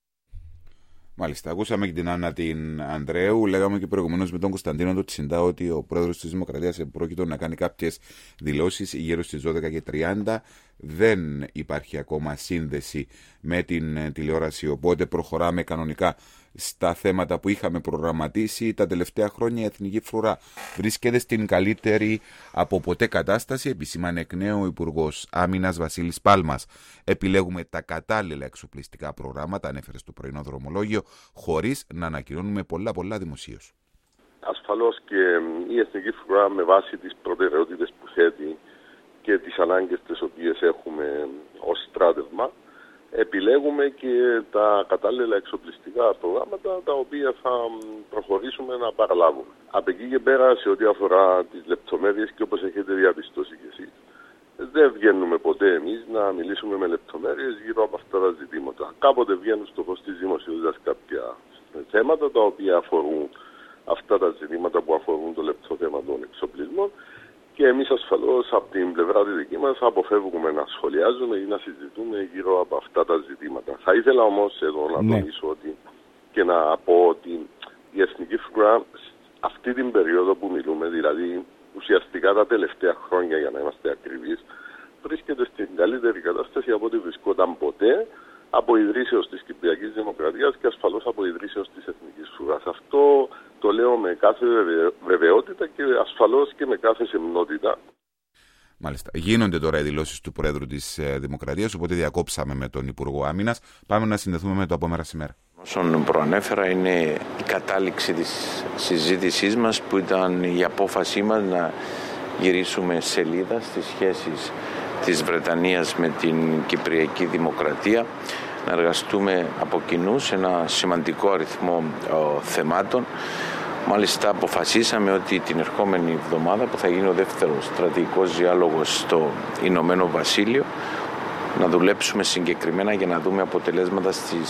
Μάλιστα, ακούσαμε και την Άννα την Ανδρέου. Λέγαμε και προηγουμένως με τον Κωνσταντίνο τον Τσιντά ότι ο πρόεδρος της Δημοκρατίας πρόκειται να κάνει κάποιες δηλώσεις γύρω στις 12:30. Δεν υπάρχει ακόμα σύνδεση με την τηλεόραση, οπότε προχωράμε κανονικά στα θέματα που είχαμε προγραμματίσει. Τα τελευταία χρόνια η Εθνική Φρουρά βρίσκεται στην καλύτερη από ποτέ κατάσταση, επισήμανε εκ νέου ο Υπουργός Άμυνας Βασίλης Πάλμας. Επιλέγουμε τα κατάλληλα εξοπλιστικά προγράμματα, ανέφερε στο πρωινό δρομολόγιο, χωρίς να ανακοινώνουμε πολλά δημοσίως. Ασφαλώς και η Εθνική Φρουρά, με βάση τις προτεραιότητες που θέτει και τις ανάγκες τις οποίες έχουμε ως στράτευμα, επιλέγουμε και τα κατάλληλα εξοπλιστικά προγράμματα τα οποία θα προχωρήσουμε να παραλάβουμε. Από εκεί και πέρα, σε ό,τι αφορά τις λεπτομέρειες και όπως έχετε διαπιστώσει κι εσείς, δεν βγαίνουμε ποτέ εμείς να μιλήσουμε με λεπτομέρειες γύρω από αυτά τα ζητήματα. Κάποτε βγαίνουν στο φως της δημοσιότητας κάποια θέματα τα οποία αφορούν αυτά τα ζητήματα που αφορούν το λεπτό θέμα των εξοπλισμών. Και εμείς ασφαλώς από την πλευρά τη δική μας αποφεύγουμε να σχολιάζουμε ή να συζητούμε γύρω από αυτά τα ζητήματα. Θα ήθελα όμως εδώ να τονίσω ότι και να πω ότι η Εθνική Φρουρά αυτή την περίοδο που μιλούμε, δηλαδή ουσιαστικά τα τελευταία χρόνια για να είμαστε ακριβείς, βρίσκεται στην καλύτερη κατάσταση από ό,τι βρισκόταν ποτέ από ιδρύσεως της Κυπριακής Δημοκρατίας και ασφαλώς από ιδρύσεως της Εθνικής Φρουράς. Αυτό το λέω με κάθε βεβαιότητα και ασφαλώς και με κάθε σεμνότητα. Μάλιστα. Γίνονται τώρα οι δηλώσεις του Πρόεδρου της Δημοκρατίας, οπότε διακόψαμε με τον Υπουργό Άμυνας. Πάμε να συνδεθούμε με το από μέρα σε μέρα. Όσον προανέφερα, είναι η κατάληξη της συζήτησής μας που ήταν η απόφασή μας να γυρίσουμε σελίδα στις σχέσεις της Βρετανίας με την Κυπριακή Δημοκρατία, να εργαστούμε από κοινού σε ένα σημαντικό αριθμό θεμάτων. Μάλιστα αποφασίσαμε ότι την ερχόμενη εβδομάδα που θα γίνει ο δεύτερος στρατηγικός διάλογος στο Ηνωμένο Βασίλειο να δουλέψουμε συγκεκριμένα για να δούμε αποτελέσματα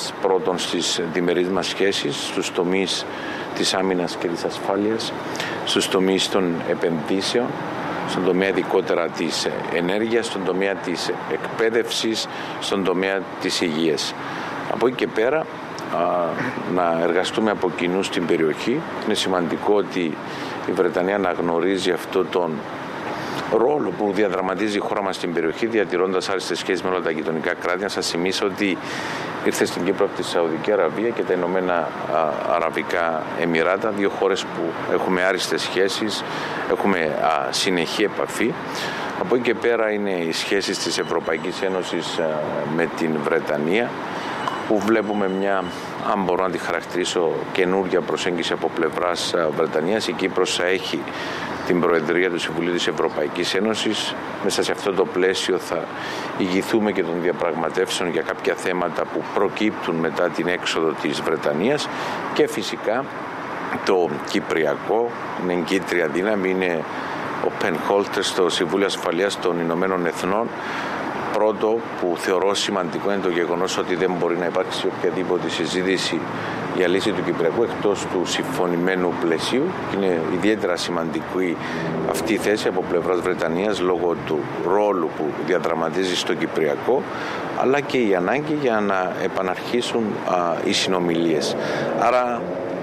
στις διμερείς μας σχέσεις, στους τομείς της άμυνας και της ασφάλειας, στους τομείς των επενδύσεων, στον τομέα ειδικότερα της ενέργειας, στον τομέα της εκπαίδευσης, στον τομέα της υγείας. Από εκεί και πέρα να εργαστούμε από κοινού στην περιοχή. Είναι σημαντικό ότι η Βρετανία αναγνωρίζει αυτό τον ρόλο που διαδραματίζει η χώρα μας στην περιοχή, διατηρώντας άριστες σχέσεις με όλα τα γειτονικά κράτη. Να σας θυμίσω ότι ήρθε στην Κύπρο από τη Σαουδική Αραβία και τα Ηνωμένα Αραβικά Εμιράτα, δύο χώρες που έχουμε άριστες σχέσεις, έχουμε συνεχή επαφή. Από εκεί και πέρα είναι οι σχέσεις της Ευρωπαϊκής Ένωσης με την Βρετανία, που βλέπουμε μια, αν μπορώ να τη χαρακτηρίσω, καινούργια προσέγγιση από πλευράς Βρετανίας. Η Κύπρος θα έχει την Προεδρία του Συμβουλίου της Ευρωπαϊκής Ένωσης. Μέσα σε αυτό το πλαίσιο θα ηγηθούμε και των διαπραγματεύσεων για κάποια θέματα που προκύπτουν μετά την έξοδο της Βρετανίας και φυσικά το Κυπριακό, είναι εγκύτρια δύναμη, είναι ο Πεν Χόλτερ στο Συμβούλιο Ασφαλείας των Ηνωμένων Εθνών. Πρώτο που θεωρώ σημαντικό είναι το γεγονός ότι δεν μπορεί να υπάρξει οποιαδήποτε συζήτηση για λύση του Κυπριακού εκτός του συμφωνημένου πλαισίου. Είναι ιδιαίτερα σημαντική αυτή η θέση από πλευράς Βρετανίας λόγω του ρόλου που διαδραματίζει στο Κυπριακό, αλλά και η ανάγκη για να επαναρχίσουν οι συνομιλίες. Άρα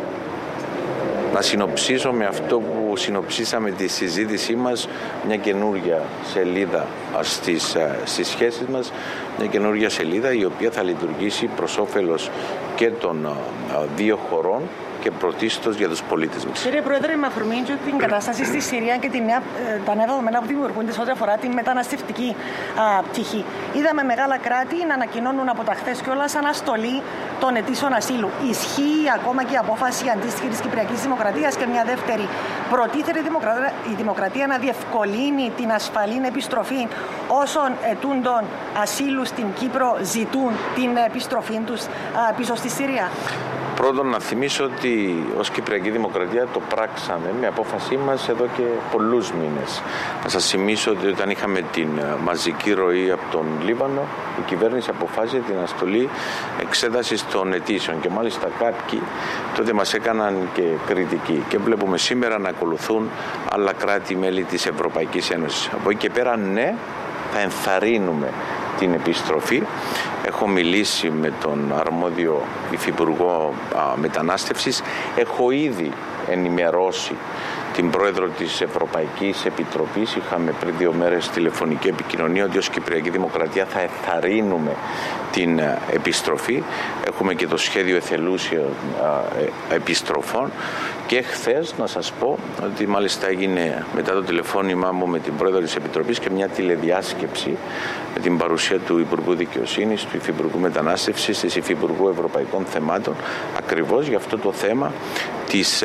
να συνοψίσω με αυτό που συνοψίσαμε τη συζήτησή μας, μια καινούργια σελίδα στις σχέσεις μας, μια καινούργια σελίδα η οποία θα λειτουργήσει προς όφελος και των δύο χωρών και πρωτίστως για τους πολίτες μας. Κύριε Πρόεδρε, με αφορμή την κατάσταση στη Συρία και τα νέα δεδομένα που δημιουργούνται σε ό,τι αφορά τη μεταναστευτική πτυχή, είδαμε μεγάλα κράτη να ανακοινώνουν από τα χθες κιόλας αναστολή των αιτήσεων ασύλου. Ισχύει ακόμα και η απόφαση αντίστοιχη της Κυπριακής Δημοκρατίας? Και μια δεύτερη, προτίθεται η Δημοκρατία να διευκολύνει την ασφαλή επιστροφή όσων αιτούντων ασύλου στην Κύπρο ζητούν την επιστροφή τους πίσω στη Συρία? Πρώτον, να θυμίσω ότι ως Κυπριακή Δημοκρατία το πράξαμε με απόφασή μας εδώ και πολλούς μήνες. Να σας θυμίσω ότι όταν είχαμε την μαζική ροή από τον Λίβανο, η κυβέρνηση αποφάσισε την αναστολή εξέτασης των αιτήσεων και μάλιστα κάποιοι τότε μας έκαναν και κριτική. Και βλέπουμε σήμερα να ακολουθούν άλλα κράτη-μέλη της Ευρωπαϊκής Ένωσης. Από εκεί και πέρα, ναι, θα ενθαρρύνουμε την επιστροφή. Έχω μιλήσει με τον αρμόδιο Υφυπουργό Μετανάστευσης. Έχω ήδη ενημερώσει την Πρόεδρο της Ευρωπαϊκής Επιτροπής. Είχαμε πριν 2 μέρες τηλεφωνική επικοινωνία ότι ως Κυπριακή Δημοκρατία θα ενθαρρύνουμε την επιστροφή. Έχουμε και το σχέδιο εθελούσιων επιστροφών. Και χθες να σας πω ότι μάλιστα έγινε μετά το τηλεφώνημά μου με την Πρόεδρο της Επιτροπής και μια τηλεδιάσκεψη με την παρουσία του Υπουργού Δικαιοσύνης, του Υφυπουργού Μετανάστευσης, της Υφυπουργού Ευρωπαϊκών Θεμάτων, ακριβώς για αυτό το θέμα της,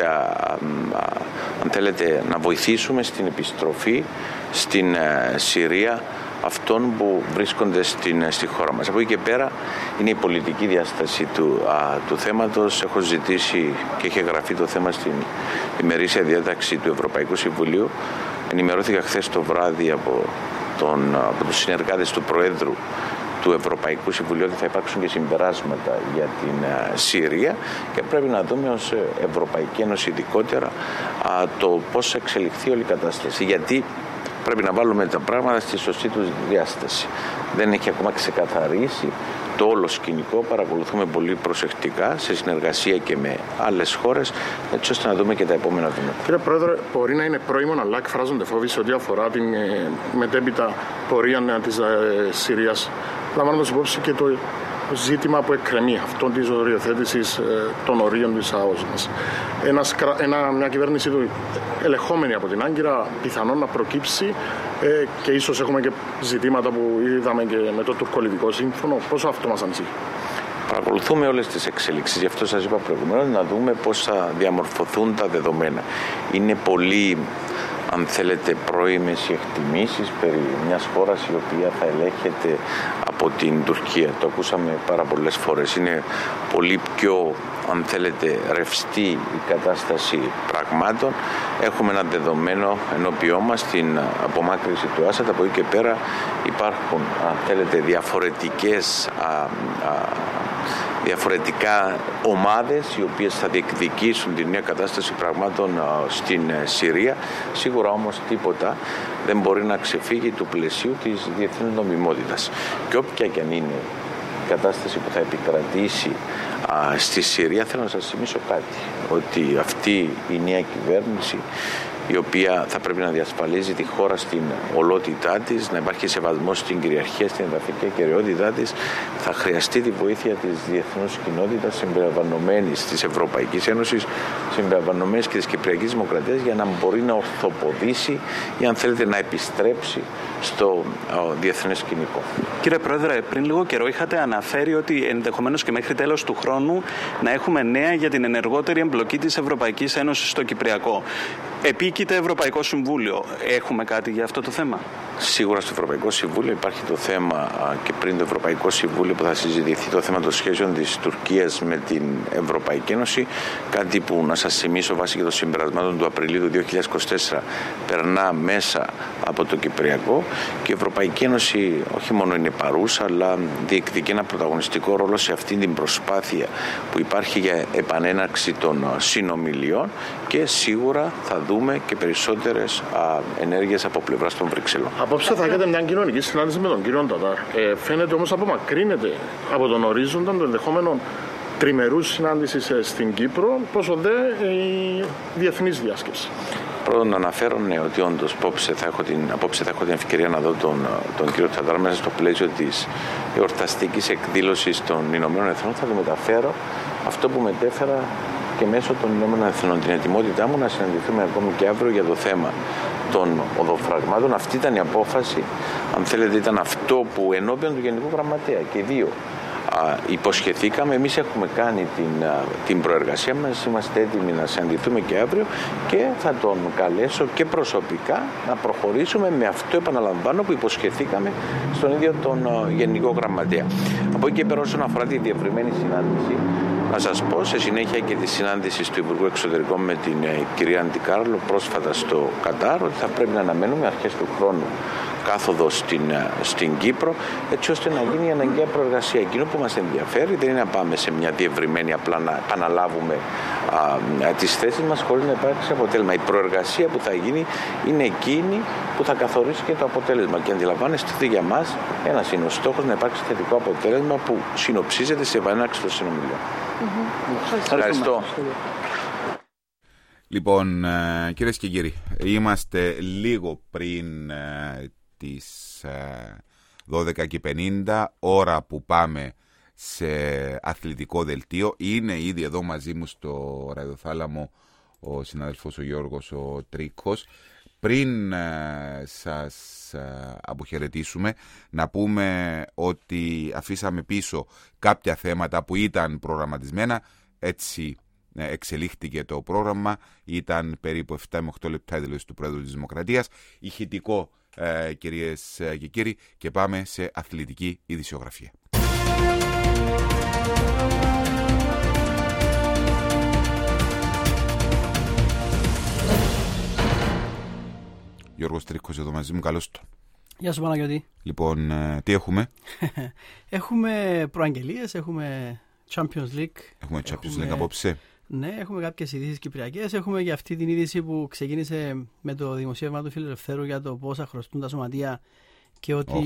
αν θέλετε, να βοηθήσουμε στην επιστροφή στην Συρία αυτών που βρίσκονται στη χώρα μας. Από εκεί και πέρα είναι η πολιτική διάσταση του θέματος. Έχω ζητήσει και είχε γραφεί το θέμα στην ημερήσια διάταξη του Ευρωπαϊκού Συμβουλίου. Ενημερώθηκα χθες το βράδυ από τους συνεργάτες του Προέδρου του Ευρωπαϊκού Συμβουλίου ότι θα υπάρξουν και συμπεράσματα για την Συρία και πρέπει να δούμε ως Ευρωπαϊκή Ένωση ειδικότερα το πώς θα εξελιχθεί όλη η κατάσταση. Γιατί πρέπει να βάλουμε τα πράγματα στη σωστή τους διάσταση. Δεν έχει ακόμα ξεκαθαρίσει το όλο σκηνικό. Παρακολουθούμε πολύ προσεκτικά σε συνεργασία και με άλλες χώρες, έτσι ώστε να δούμε και τα επόμενα βήματα. Κύριε Πρόεδρε, μπορεί να είναι πρόημον, αλλά εκφράζονται φόβοι σε ό,τι αφορά την μετέπειτα πορεία της Συρίας, λαμβάνοντας υπόψη και το ζήτημα που εκκρεμεί αυτών της οριοθέτησης των ορίων της ΑΟΣ μας. Μια κυβέρνηση του ελεγχόμενη από την Άγκυρα πιθανόν να προκύψει και ίσως έχουμε και ζητήματα που είδαμε και με το τουρκολιβικό σύμφωνο. Πόσο αυτό μας ανησυχεί? Παρακολουθούμε όλες τις εξελίξεις, γι' αυτό σας είπα προηγουμένως, να δούμε πώς θα διαμορφωθούν τα δεδομένα. Είναι πολύ, αν θέλετε, πρώιμες οι εκτιμήσεις περί μιας χώρας η οποία θα ελέγχεται από την Τουρκία. Το ακούσαμε πάρα πολλές φορές. Είναι πολύ πιο, αν θέλετε, ρευστή η κατάσταση πραγμάτων. Έχουμε ένα δεδομένο ενώπιό μας, την απομάκρυνση του Άσαντ. Από εκεί και πέρα υπάρχουν, αν θέλετε, διαφορετικά ομάδες οι οποίες θα διεκδικήσουν την νέα κατάσταση πραγμάτων στην Συρία. Σίγουρα όμως τίποτα δεν μπορεί να ξεφύγει του πλαισίου της διεθνούς νομιμότητας. Και όποια και αν είναι η κατάσταση που θα επικρατήσει στη Συρία, θέλω να σας θυμίσω κάτι, ότι αυτή η νέα κυβέρνηση, η οποία θα πρέπει να διασφαλίζει τη χώρα στην ολότητά της, να υπάρχει σεβασμός στην κυριαρχία, στην εδαφική ακεραιότητά της, θα χρειαστεί τη βοήθεια της διεθνούς κοινότητας συμπεριλαμβανομένης της Ευρωπαϊκής Ένωσης, συμπεριλαμβανομένης και της Κυπριακής Δημοκρατίας, για να μπορεί να ορθοποδήσει ή, αν θέλετε, να επιστρέψει στο διεθνές σκηνικό. Κύριε Πρόεδρε, πριν λίγο καιρό είχατε αναφέρει ότι ενδεχομένως και μέχρι τέλος του χρόνου να έχουμε νέα για την ενεργότερη εμπλοκή της Ευρωπαϊκής Ένωσης στο Κυπριακό. Επίκειται Ευρωπαϊκό Συμβούλιο. Έχουμε κάτι για αυτό το θέμα? Σίγουρα στο Ευρωπαϊκό Συμβούλιο υπάρχει το θέμα και πριν το Ευρωπαϊκό Συμβούλιο που θα συζητηθεί το θέμα των σχέσεων της Τουρκίας με την Ευρωπαϊκή Ένωση. Κάτι που να σας θυμίσω βάσει και των συμπερασμάτων του Απριλίου του 2024 περνά μέσα από το Κυπριακό και η Ευρωπαϊκή Ένωση όχι μόνο είναι παρούσα αλλά διεκδικεί ένα πρωταγωνιστικό ρόλο σε αυτή την προσπάθεια που υπάρχει για επανέναρξη των συνομιλιών και σίγουρα θα δούμε και περισσότερες ενέργειες από πλευράς των Βρυξελών. Απόψε θα έχετε μια κοινωνική συνάντηση με τον κύριο Τατάρ. Φαίνεται όμως απομακρύνεται από τον ορίζοντα το ενδεχόμενο τριμερούς συνάντησης στην Κύπρο, πόσο δε η διεθνής διάσκεψη. Πρώτον, να αναφέρω ότι όντως απόψε θα έχω την ευκαιρία να δω τον κύριο Τατάρ μέσα στο πλαίσιο της εορταστικής εκδήλωσης των Ηνωμένων Εθνών. Θα του μεταφέρω αυτό που μετέφερα και μέσω των Ηνωμένων Εθνών, την ετοιμότητά μου να συναντηθούμε ακόμη και αύριο για το θέμα των οδοφραγμάτων. Αυτή ήταν η απόφαση, αν θέλετε, ήταν αυτό που ενώπιον του Γενικού Γραμματέα και οι δύο υποσχεθήκαμε. Εμείς έχουμε κάνει την προεργασία μας, είμαστε έτοιμοι να συναντηθούμε και αύριο και θα τον καλέσω και προσωπικά να προχωρήσουμε με αυτό, επαναλαμβάνω, που υποσχεθήκαμε στον ίδιο τον Γενικό Γραμματέα. Από εκεί και πέρα, όσον αφορά τη διευρυμένη συνάντηση, να σας πω, σε συνέχεια και τη συνάντηση του Υπουργού Εξωτερικών με την κυρία Αντικάρλο πρόσφατα στο Κατάρ, ότι θα πρέπει να αναμένουμε αρχές του χρόνου κάθοδο στην Κύπρο, έτσι ώστε να γίνει η αναγκαία προεργασία. Εκείνο που μας ενδιαφέρει δεν είναι να πάμε σε μια διευρυμένη, απλά να επαναλάβουμε τις θέσεις μας χωρίς να υπάρξει αποτέλεσμα. Η προεργασία που θα γίνει είναι εκείνη που θα καθορίσει και το αποτέλεσμα. Και αντιλαμβάνεστε ότι για μας ένας είναι ο στόχος, να υπάρξει θετικό αποτέλεσμα που συνοψίζεται σε επανέναρξη των συνομιλιών. Ευχαριστώ. Λοιπόν, κυρίες και κύριοι, είμαστε λίγο πριν τις 12:50, ώρα που πάμε σε αθλητικό δελτίο. Είναι ήδη εδώ μαζί μου στο ραδιοθάλαμο ο συνάδελφος ο Γιώργος ο Τρίκος. Πριν σας αποχαιρετήσουμε, να πούμε ότι αφήσαμε πίσω κάποια θέματα που ήταν προγραμματισμένα, έτσι εξελίχθηκε το πρόγραμμα, ήταν περίπου 7 με 8 λεπτά η δηλώση του Πρόεδρου της Δημοκρατίας, ηχητικό κυρίες και κύριοι, και πάμε σε αθλητική ειδησιογραφία. Γιώργος Τρίκος εδώ μαζί μου, καλώς τον. Γεια σου Παναγιώτη. Λοιπόν, τι έχουμε? Έχουμε προαγγελίες, έχουμε Champions League. Έχουμε Champions League απόψε. Ναι, έχουμε κάποιες ειδήσεις κυπριακές. Έχουμε για αυτή την είδηση που ξεκίνησε με το δημοσίευμα του Φιλελευθέρου για το πόσα χρωστούν τα σωματεία και ότι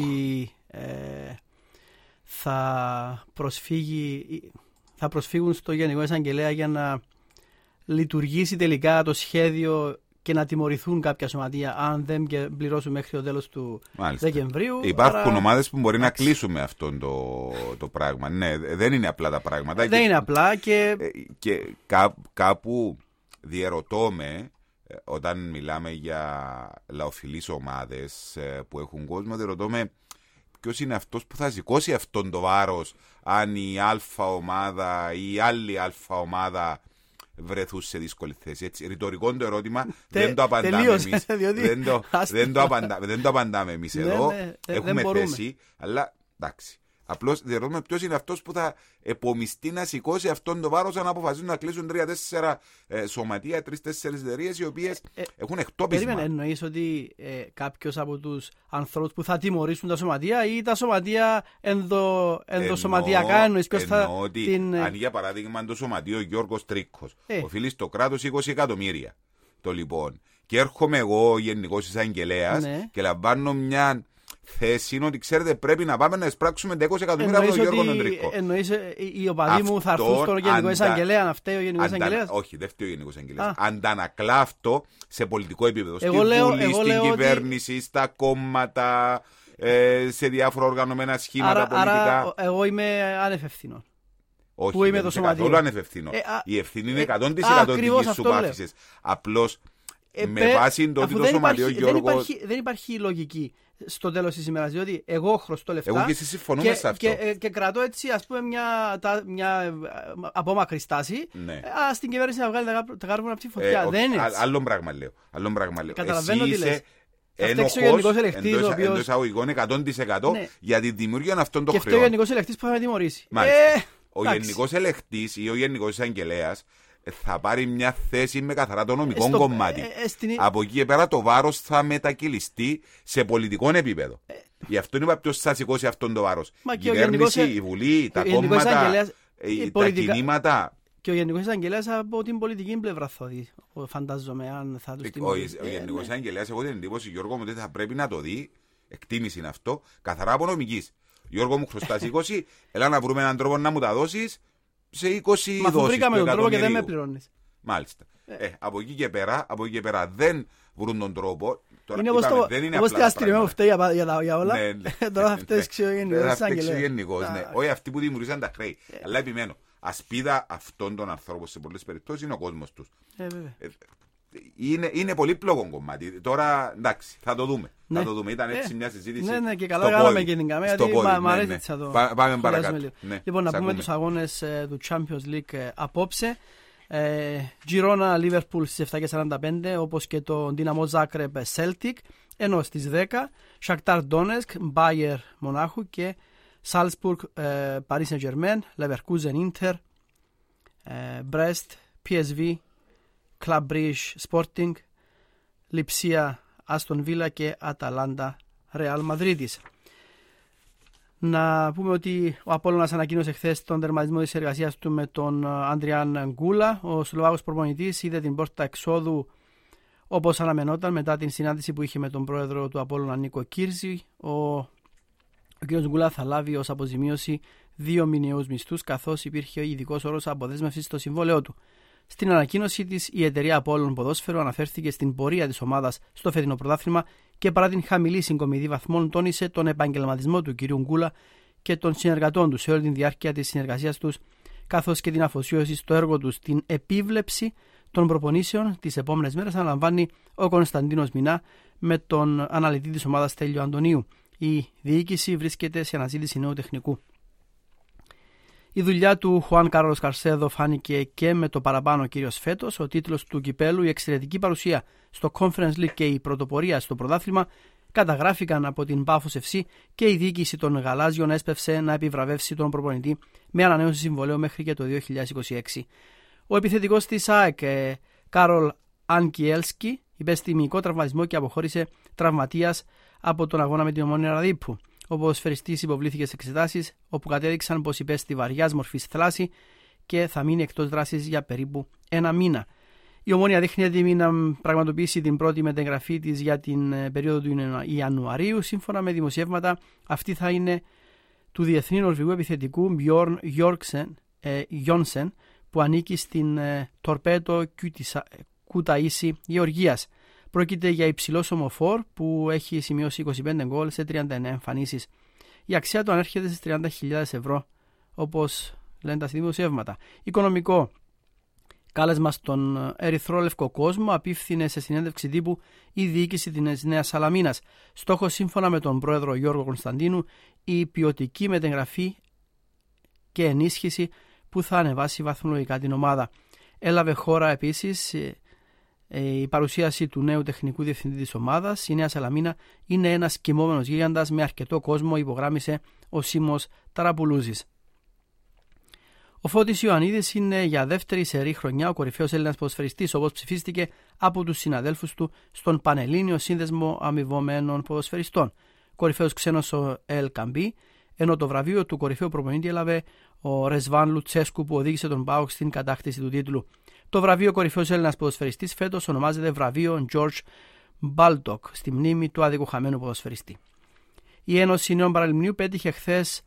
θα προσφύγουν στο Γενικό Εισαγγελέα για να λειτουργήσει τελικά το σχέδιο και να τιμωρηθούν κάποια σωματεία αν δεν πληρώσουν μέχρι το τέλος του Δεκεμβρίου. Υπάρχουν ομάδες που μπορεί να κλείσουν με αυτό το πράγμα. Ναι, δεν είναι απλά τα πράγματα. Δεν είναι απλά και κάπου διερωτώ με, όταν μιλάμε για λαοφιλείς ομάδες που έχουν κόσμο, διερωτώ με ποιος είναι αυτός που θα σηκώσει αυτόν το βάρος αν η αλφα ομάδα ή η άλλη αλφα ομάδα βρεθούν σε δύσκολη θέση. Έτσι, ρητορικό το ερώτημα, δεν το απαντάμε εμείς. Δεν το απαντάμε εμείς εδώ. Έχουμε θέση, αλλά εντάξει. Απλώς διερωτούμε ποιος είναι αυτός που θα επομιστεί να σηκώσει αυτόν τον βάρος αν αποφασίσουν να κλείσουν 3-4 σωματεία, 3-4 εταιρείες οι οποίες έχουν εκτόπισμα. Περίμενε, εννοείς ότι κάποιος από τους ανθρώπους που θα τιμωρήσουν τα σωματεία ή τα σωματεία ενδοσωματιακά εννοείς ποιος θα... ότι αν για παράδειγμα το σωματείο Γιώργος Τρίκος οφείλει στο κράτος 20 εκατομμύρια το λοιπόν και έρχομαι εγώ γενικός εισαγγελέας και λαμβάνω μια θέση είναι ότι ξέρετε πρέπει να πάμε να εισπράξουμε 20 εκατομμύρια από τον Γιώργο Νοντρίκο. Εννοείς οι οπαδοί μου θα έρθουν στο Γενικό Εισαγγελέα, να φταίει ο Γενικός Εισαγγελέας? Όχι, δεν φταίει ο Γενικός Εισαγγελέας. Αντανακλά αυτό σε πολιτικό επίπεδο. Στη Βουλή, στην κυβέρνηση, στα κόμματα, σε διάφορα οργανωμένα σχήματα πολιτικά. Άρα εγώ είμαι ανεφευθυνό. Όχι, δεν είμαι καθόλου ανεφευθυνό. Η ευθύνη είναι 100% δική σου που άφησες. Απλώς Με βάση το ότι το σωματείο Γιώργο. Δεν υπάρχει λογική στο τέλος της ημέρας, διότι εγώ χρωστώ λεφτά. Εγώ και εσύ συμφωνούμε σε αυτό. Και κρατώ έτσι, ας πούμε, μια απόμακρη στάση. Ναι. Στην κυβέρνηση να βγάλει τα κάρβουνα από τη φωτιά. Δεν είναι. Άλλον πράγμα λέω. Καταλαβαίνω τι λες. Ένοχος εντός εισαγωγικών 100% για τη δημιουργία αυτών των χρεών. Και αυτό ο γενικός ελεκτής που θα με τιμωρήσει. Ο γενικός ελεκτής ή ο γενικός εισαγγελέας θα πάρει μια θέση με καθαρά το νομικό κομμάτι. Από εκεί και πέρα το βάρος θα μετακυλιστεί σε πολιτικό επίπεδο. Γι' αυτό είπα ποιος θα σηκώσει αυτόν το βάρος. Η κυβέρνηση, η Βουλή, τα κόμματα, τα κινήματα. Και ο Γενικός Εισαγγελέας από την πολιτική πλευρά θα δει, φαντάζομαι, αν θα τους τιμωρήσει. Ο Γενικός Εισαγγελέας, έχω την εντύπωση, Γιώργο μου, ότι θα πρέπει να το δει, εκτίμηση είναι αυτό, καθαρά από νομικής. Γιώργο μου, χρωστάς 20, έλα να βρούμε έναν τρόπο να μου τα δώσεις σε 20 δόσεις. Μα αφού βρήκαμε τον τρόπο και δεν με πληρώνεις. Μάλιστα. Από εκεί και πέρα δεν βρουν τον τρόπο. Είναι όπως τη αστυνομία που φταίει για όλα. Τώρα θα φταίξει ο Γενικός. Όχι αυτοί που δημιουργήσαν τα χρέη. Αλλά επιμένω. Ασπίδα αυτών των ανθρώπων σε πολλές περιπτώσεις είναι ο κόσμος τους. Είναι πολύπλοκο κομμάτι. Τώρα εντάξει, θα το δούμε. Θα το δούμε. Ήταν έτσι μια συζήτηση. Ναι, και καλά κάναμε και την καμία. Μ' αρέσει έτσι θα το. Πάμε παρακάτω. Λοιπόν, να πούμε τους αγώνες του Champions League απόψε. Girona Liverpool στις 7:45, όπως και το Dinamo Zagreb Celtic. Ενώ στις 10 Shakhtar Donetsk Bayer Μονάχου και Salzburg, Paris Saint-Germain, Leverkusen, Inter, Brest, PSV, Club Brugge, Sporting, Lipsia, Aston Villa και Atalanta, Real Madrid. Να πούμε ότι ο Απόλλωνας ανακοίνωσε χθες τον τερματισμό της εργασίας του με τον Αντριάν Γκούλα. Ο Σλοβάκος προπονητής είδε την πόρτα εξόδου όπως αναμενόταν μετά την συνάντηση που είχε με τον πρόεδρο του Απόλλωνα Νίκο Κύρζη. Ο κ. Γκούλα θα λάβει ως αποζημίωση 2 μηνιαίους μισθούς, καθώς υπήρχε ειδικός όρος αποδέσμευσης στο συμβόλαιό του. Στην ανακοίνωσή της, η εταιρεία Απόλλων Ποδόσφαιρο αναφέρθηκε στην πορεία της ομάδας στο φετινό πρωτάθλημα και παρά την χαμηλή συγκομιδή βαθμών, τόνισε τον επαγγελματισμό του κ. Γκούλα και των συνεργατών του σε όλη τη διάρκεια της συνεργασίας τους, καθώς και την αφοσίωση στο έργο τους. Την επίβλεψη των προπονήσεων τις επόμενες μέρες αναλαμβάνει ο Κωνσταντίνος Μινά με τον αναλυτή της ομάδας Στέλιο Αντωνίου. Η διοίκηση βρίσκεται σε αναζήτηση νέου τεχνικού. Η δουλειά του Χουάν Κάρλος Καρσέδο φάνηκε και με το παραπάνω κυρίως φέτος. Ο τίτλος του κυπέλου, η εξαιρετική παρουσία στο Conference League και η πρωτοπορία στο πρωτάθλημα καταγράφηκαν από την Πάφος FC και η διοίκηση των Γαλάζιων έσπευσε να επιβραβεύσει τον προπονητή με ανανέωση συμβολαίου μέχρι και το 2026. Ο επιθετικός της ΑΕΚ, Κάρολ Ανκιέλσκι, υπέστη μυϊκό τραυματισμό και αποχώρησε τραυματίας από τον αγώνα με την Ομόνοια Ραδίππου. Ο ποδοσφαιριστής υποβλήθηκε σε εξετάσεις όπου κατέδειξαν πως υπέστη βαριάς μορφής θλάση και θα μείνει εκτός δράσης για περίπου 1 μήνα. Η Ομόνοια δείχνει έτοιμη να πραγματοποιήσει την πρώτη μεταγραφή της για την περίοδο του Ιανουαρίου. Σύμφωνα με δημοσιεύματα, αυτή θα είναι του διεθνή νορβηγού επιθετικού Bjorn Jonsson, που ανήκει στην Τορπέτο Κουταΐσι Γεωργίας. Πρόκειται για υψηλό σωμοφόρ που έχει σημειώσει 25 γκολ σε 39 εμφανίσεις. Η αξία του ανέρχεται στις 30.000 ευρώ, όπως λένε τα δημοσιεύματα. Οικονομικό κάλεσμα στον ερυθρόλευκο κόσμο απίφθινε σε συνέντευξη τύπου η διοίκηση της Νέας Σαλαμίνας. Στόχος, σύμφωνα με τον πρόεδρο Γιώργο Κωνσταντίνου, η ποιοτική μετεγραφή και ενίσχυση που θα ανεβάσει βαθμολογικά την ομάδα. Έλαβε χώρα επίσης η παρουσίαση του νέου τεχνικού διευθυντή της ομάδας. Η Νέα Σαλαμίνα είναι ένας κοιμόμενος γίγαντας με αρκετό κόσμο, υπογράμμισε ο Σίμος Ταραπουλούζης. Ο Φώτης Ιωαννίδης είναι για δεύτερη σερή χρονιά ο κορυφαίος Έλληνας ποδοσφαιριστής, όπως ψηφίστηκε από τους συναδέλφους του στον Πανελλήνιο Σύνδεσμο Αμοιβωμένων Ποδοσφαιριστών. Κορυφαίος ξένος ο Ελ Καμπί, ενώ το βραβείο του κορυφαίου προπονητή έλαβε ο Ρεσβάν Λουτσέσκου, που οδήγησε τον ΠΑΟΚ στην κατάκτηση του τίτλου. Το βραβείο κορυφαίος Έλληνας ποδοσφαιριστής φέτος ονομάζεται βραβείο George Baldock, στη μνήμη του άδικου χαμένου ποδοσφαιριστή. Η Ένωση Νέων Παραλιμνίου πέτυχε χθες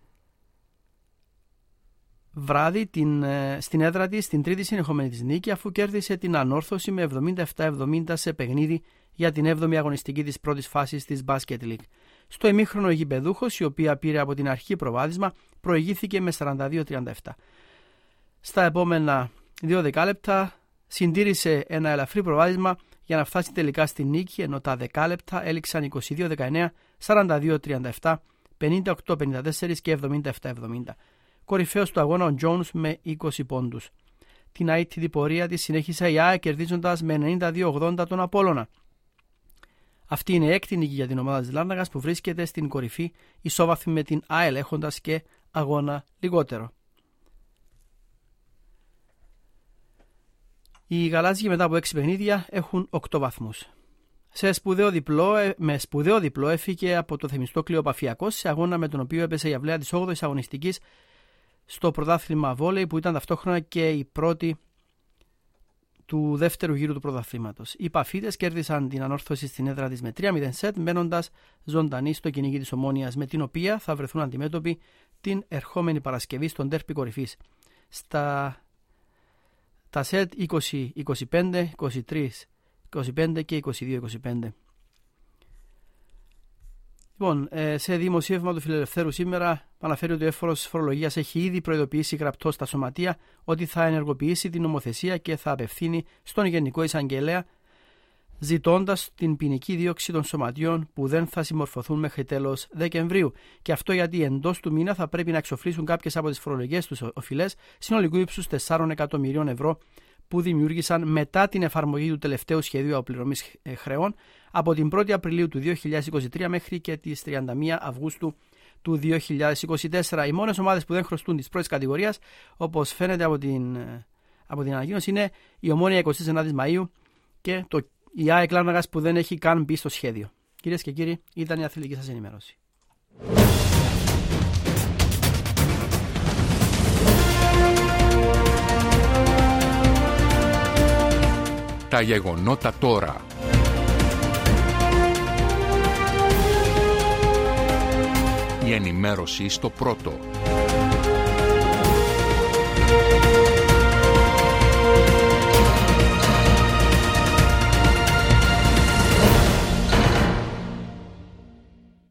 βράδυ στην έδρα της την τρίτη συνεχόμενη της νίκη, αφού κέρδισε την Ανόρθωση με 77-70 σε παιχνίδι για την 7η αγωνιστική της πρώτης φάσης της Basket League. Στο ημίχρονο η γηπεδούχος, η οποία πήρε από την αρχή προβάδισμα, προηγήθηκε με 42-37. Στα επόμενα 2 δεκάλεπτα συντήρησε ένα ελαφρύ προβάδισμα για να φτάσει τελικά στη νίκη, ενώ τα δεκάλεπτα έληξαν 22-19, 42-37, 58-54 και 77-70. Κορυφαίος του αγώνα ο Jones με 20 πόντους. Την αίτητη πορεία της συνέχισε η ΑΕΚ κερδίζοντας με 92-80 τον Απόλλωνα. Αυτή είναι η έκτη νίκη για την ομάδα της Λάρνακας που βρίσκεται στην κορυφή, ισόβαθμη με την ΑΕΛ έχοντας και αγώνα λιγότερο. Οι γαλάζιοι μετά από 6 παιχνίδια έχουν 8 βαθμούς. Με σπουδαίο διπλό έφυγε από το Θεμιστόκλειο Παφιακός σε αγώνα με τον οποίο έπεσε η αυλαία της 8ης αγωνιστικής στο πρωτάθλημα βόλεϊ που ήταν ταυτόχρονα και η πρώτη του δεύτερου γύρου του πρωταθλήματος. Οι Παφίτες κέρδισαν την ανόρθωση στην έδρα της με 3-0 σετ, μένοντας ζωντανοί στο κυνήγι της Ομόνοιας, με την οποία θα βρεθούν αντιμέτωποι την ερχόμενη Παρασκευή στον ντέρπι κορυφής. Τα σετ 20-25, 23-25 και 22-25. Λοιπόν, σε δημοσίευμα του Φιλελευθέρου σήμερα αναφέρει ότι ο Εύφορος Φορολογίας έχει ήδη προειδοποιήσει γραπτός στα σωματεία ότι θα ενεργοποιήσει την νομοθεσία και θα απευθύνει στον Γενικό Εισαγγελέα ζητώντας την ποινική δίωξη των σωματείων που δεν θα συμμορφωθούν μέχρι τέλος Δεκεμβρίου. Και αυτό γιατί εντός του μήνα θα πρέπει να εξοφλήσουν κάποιες από τις φορολογικές τους οφειλές συνολικού ύψους 4 εκατομμυρίων ευρώ που δημιούργησαν μετά την εφαρμογή του τελευταίου σχεδίου αποπληρωμής χρεών από την 1η Απριλίου του 2023 μέχρι και τις 31 Αυγούστου του 2024. Οι μόνες ομάδες που δεν χρωστούν της πρώτης κατηγορίας, όπως φαίνεται από την ανακοίνωση, είναι η Ομόνοια 29 Μαΐου και η ΑΕΚ Λάρνακας που δεν έχει καν μπει στο σχέδιο. Κυρίες και κύριοι, ήταν η αθλητική σας ενημέρωση. Τα γεγονότα τώρα. Η ενημέρωση στο πρώτο.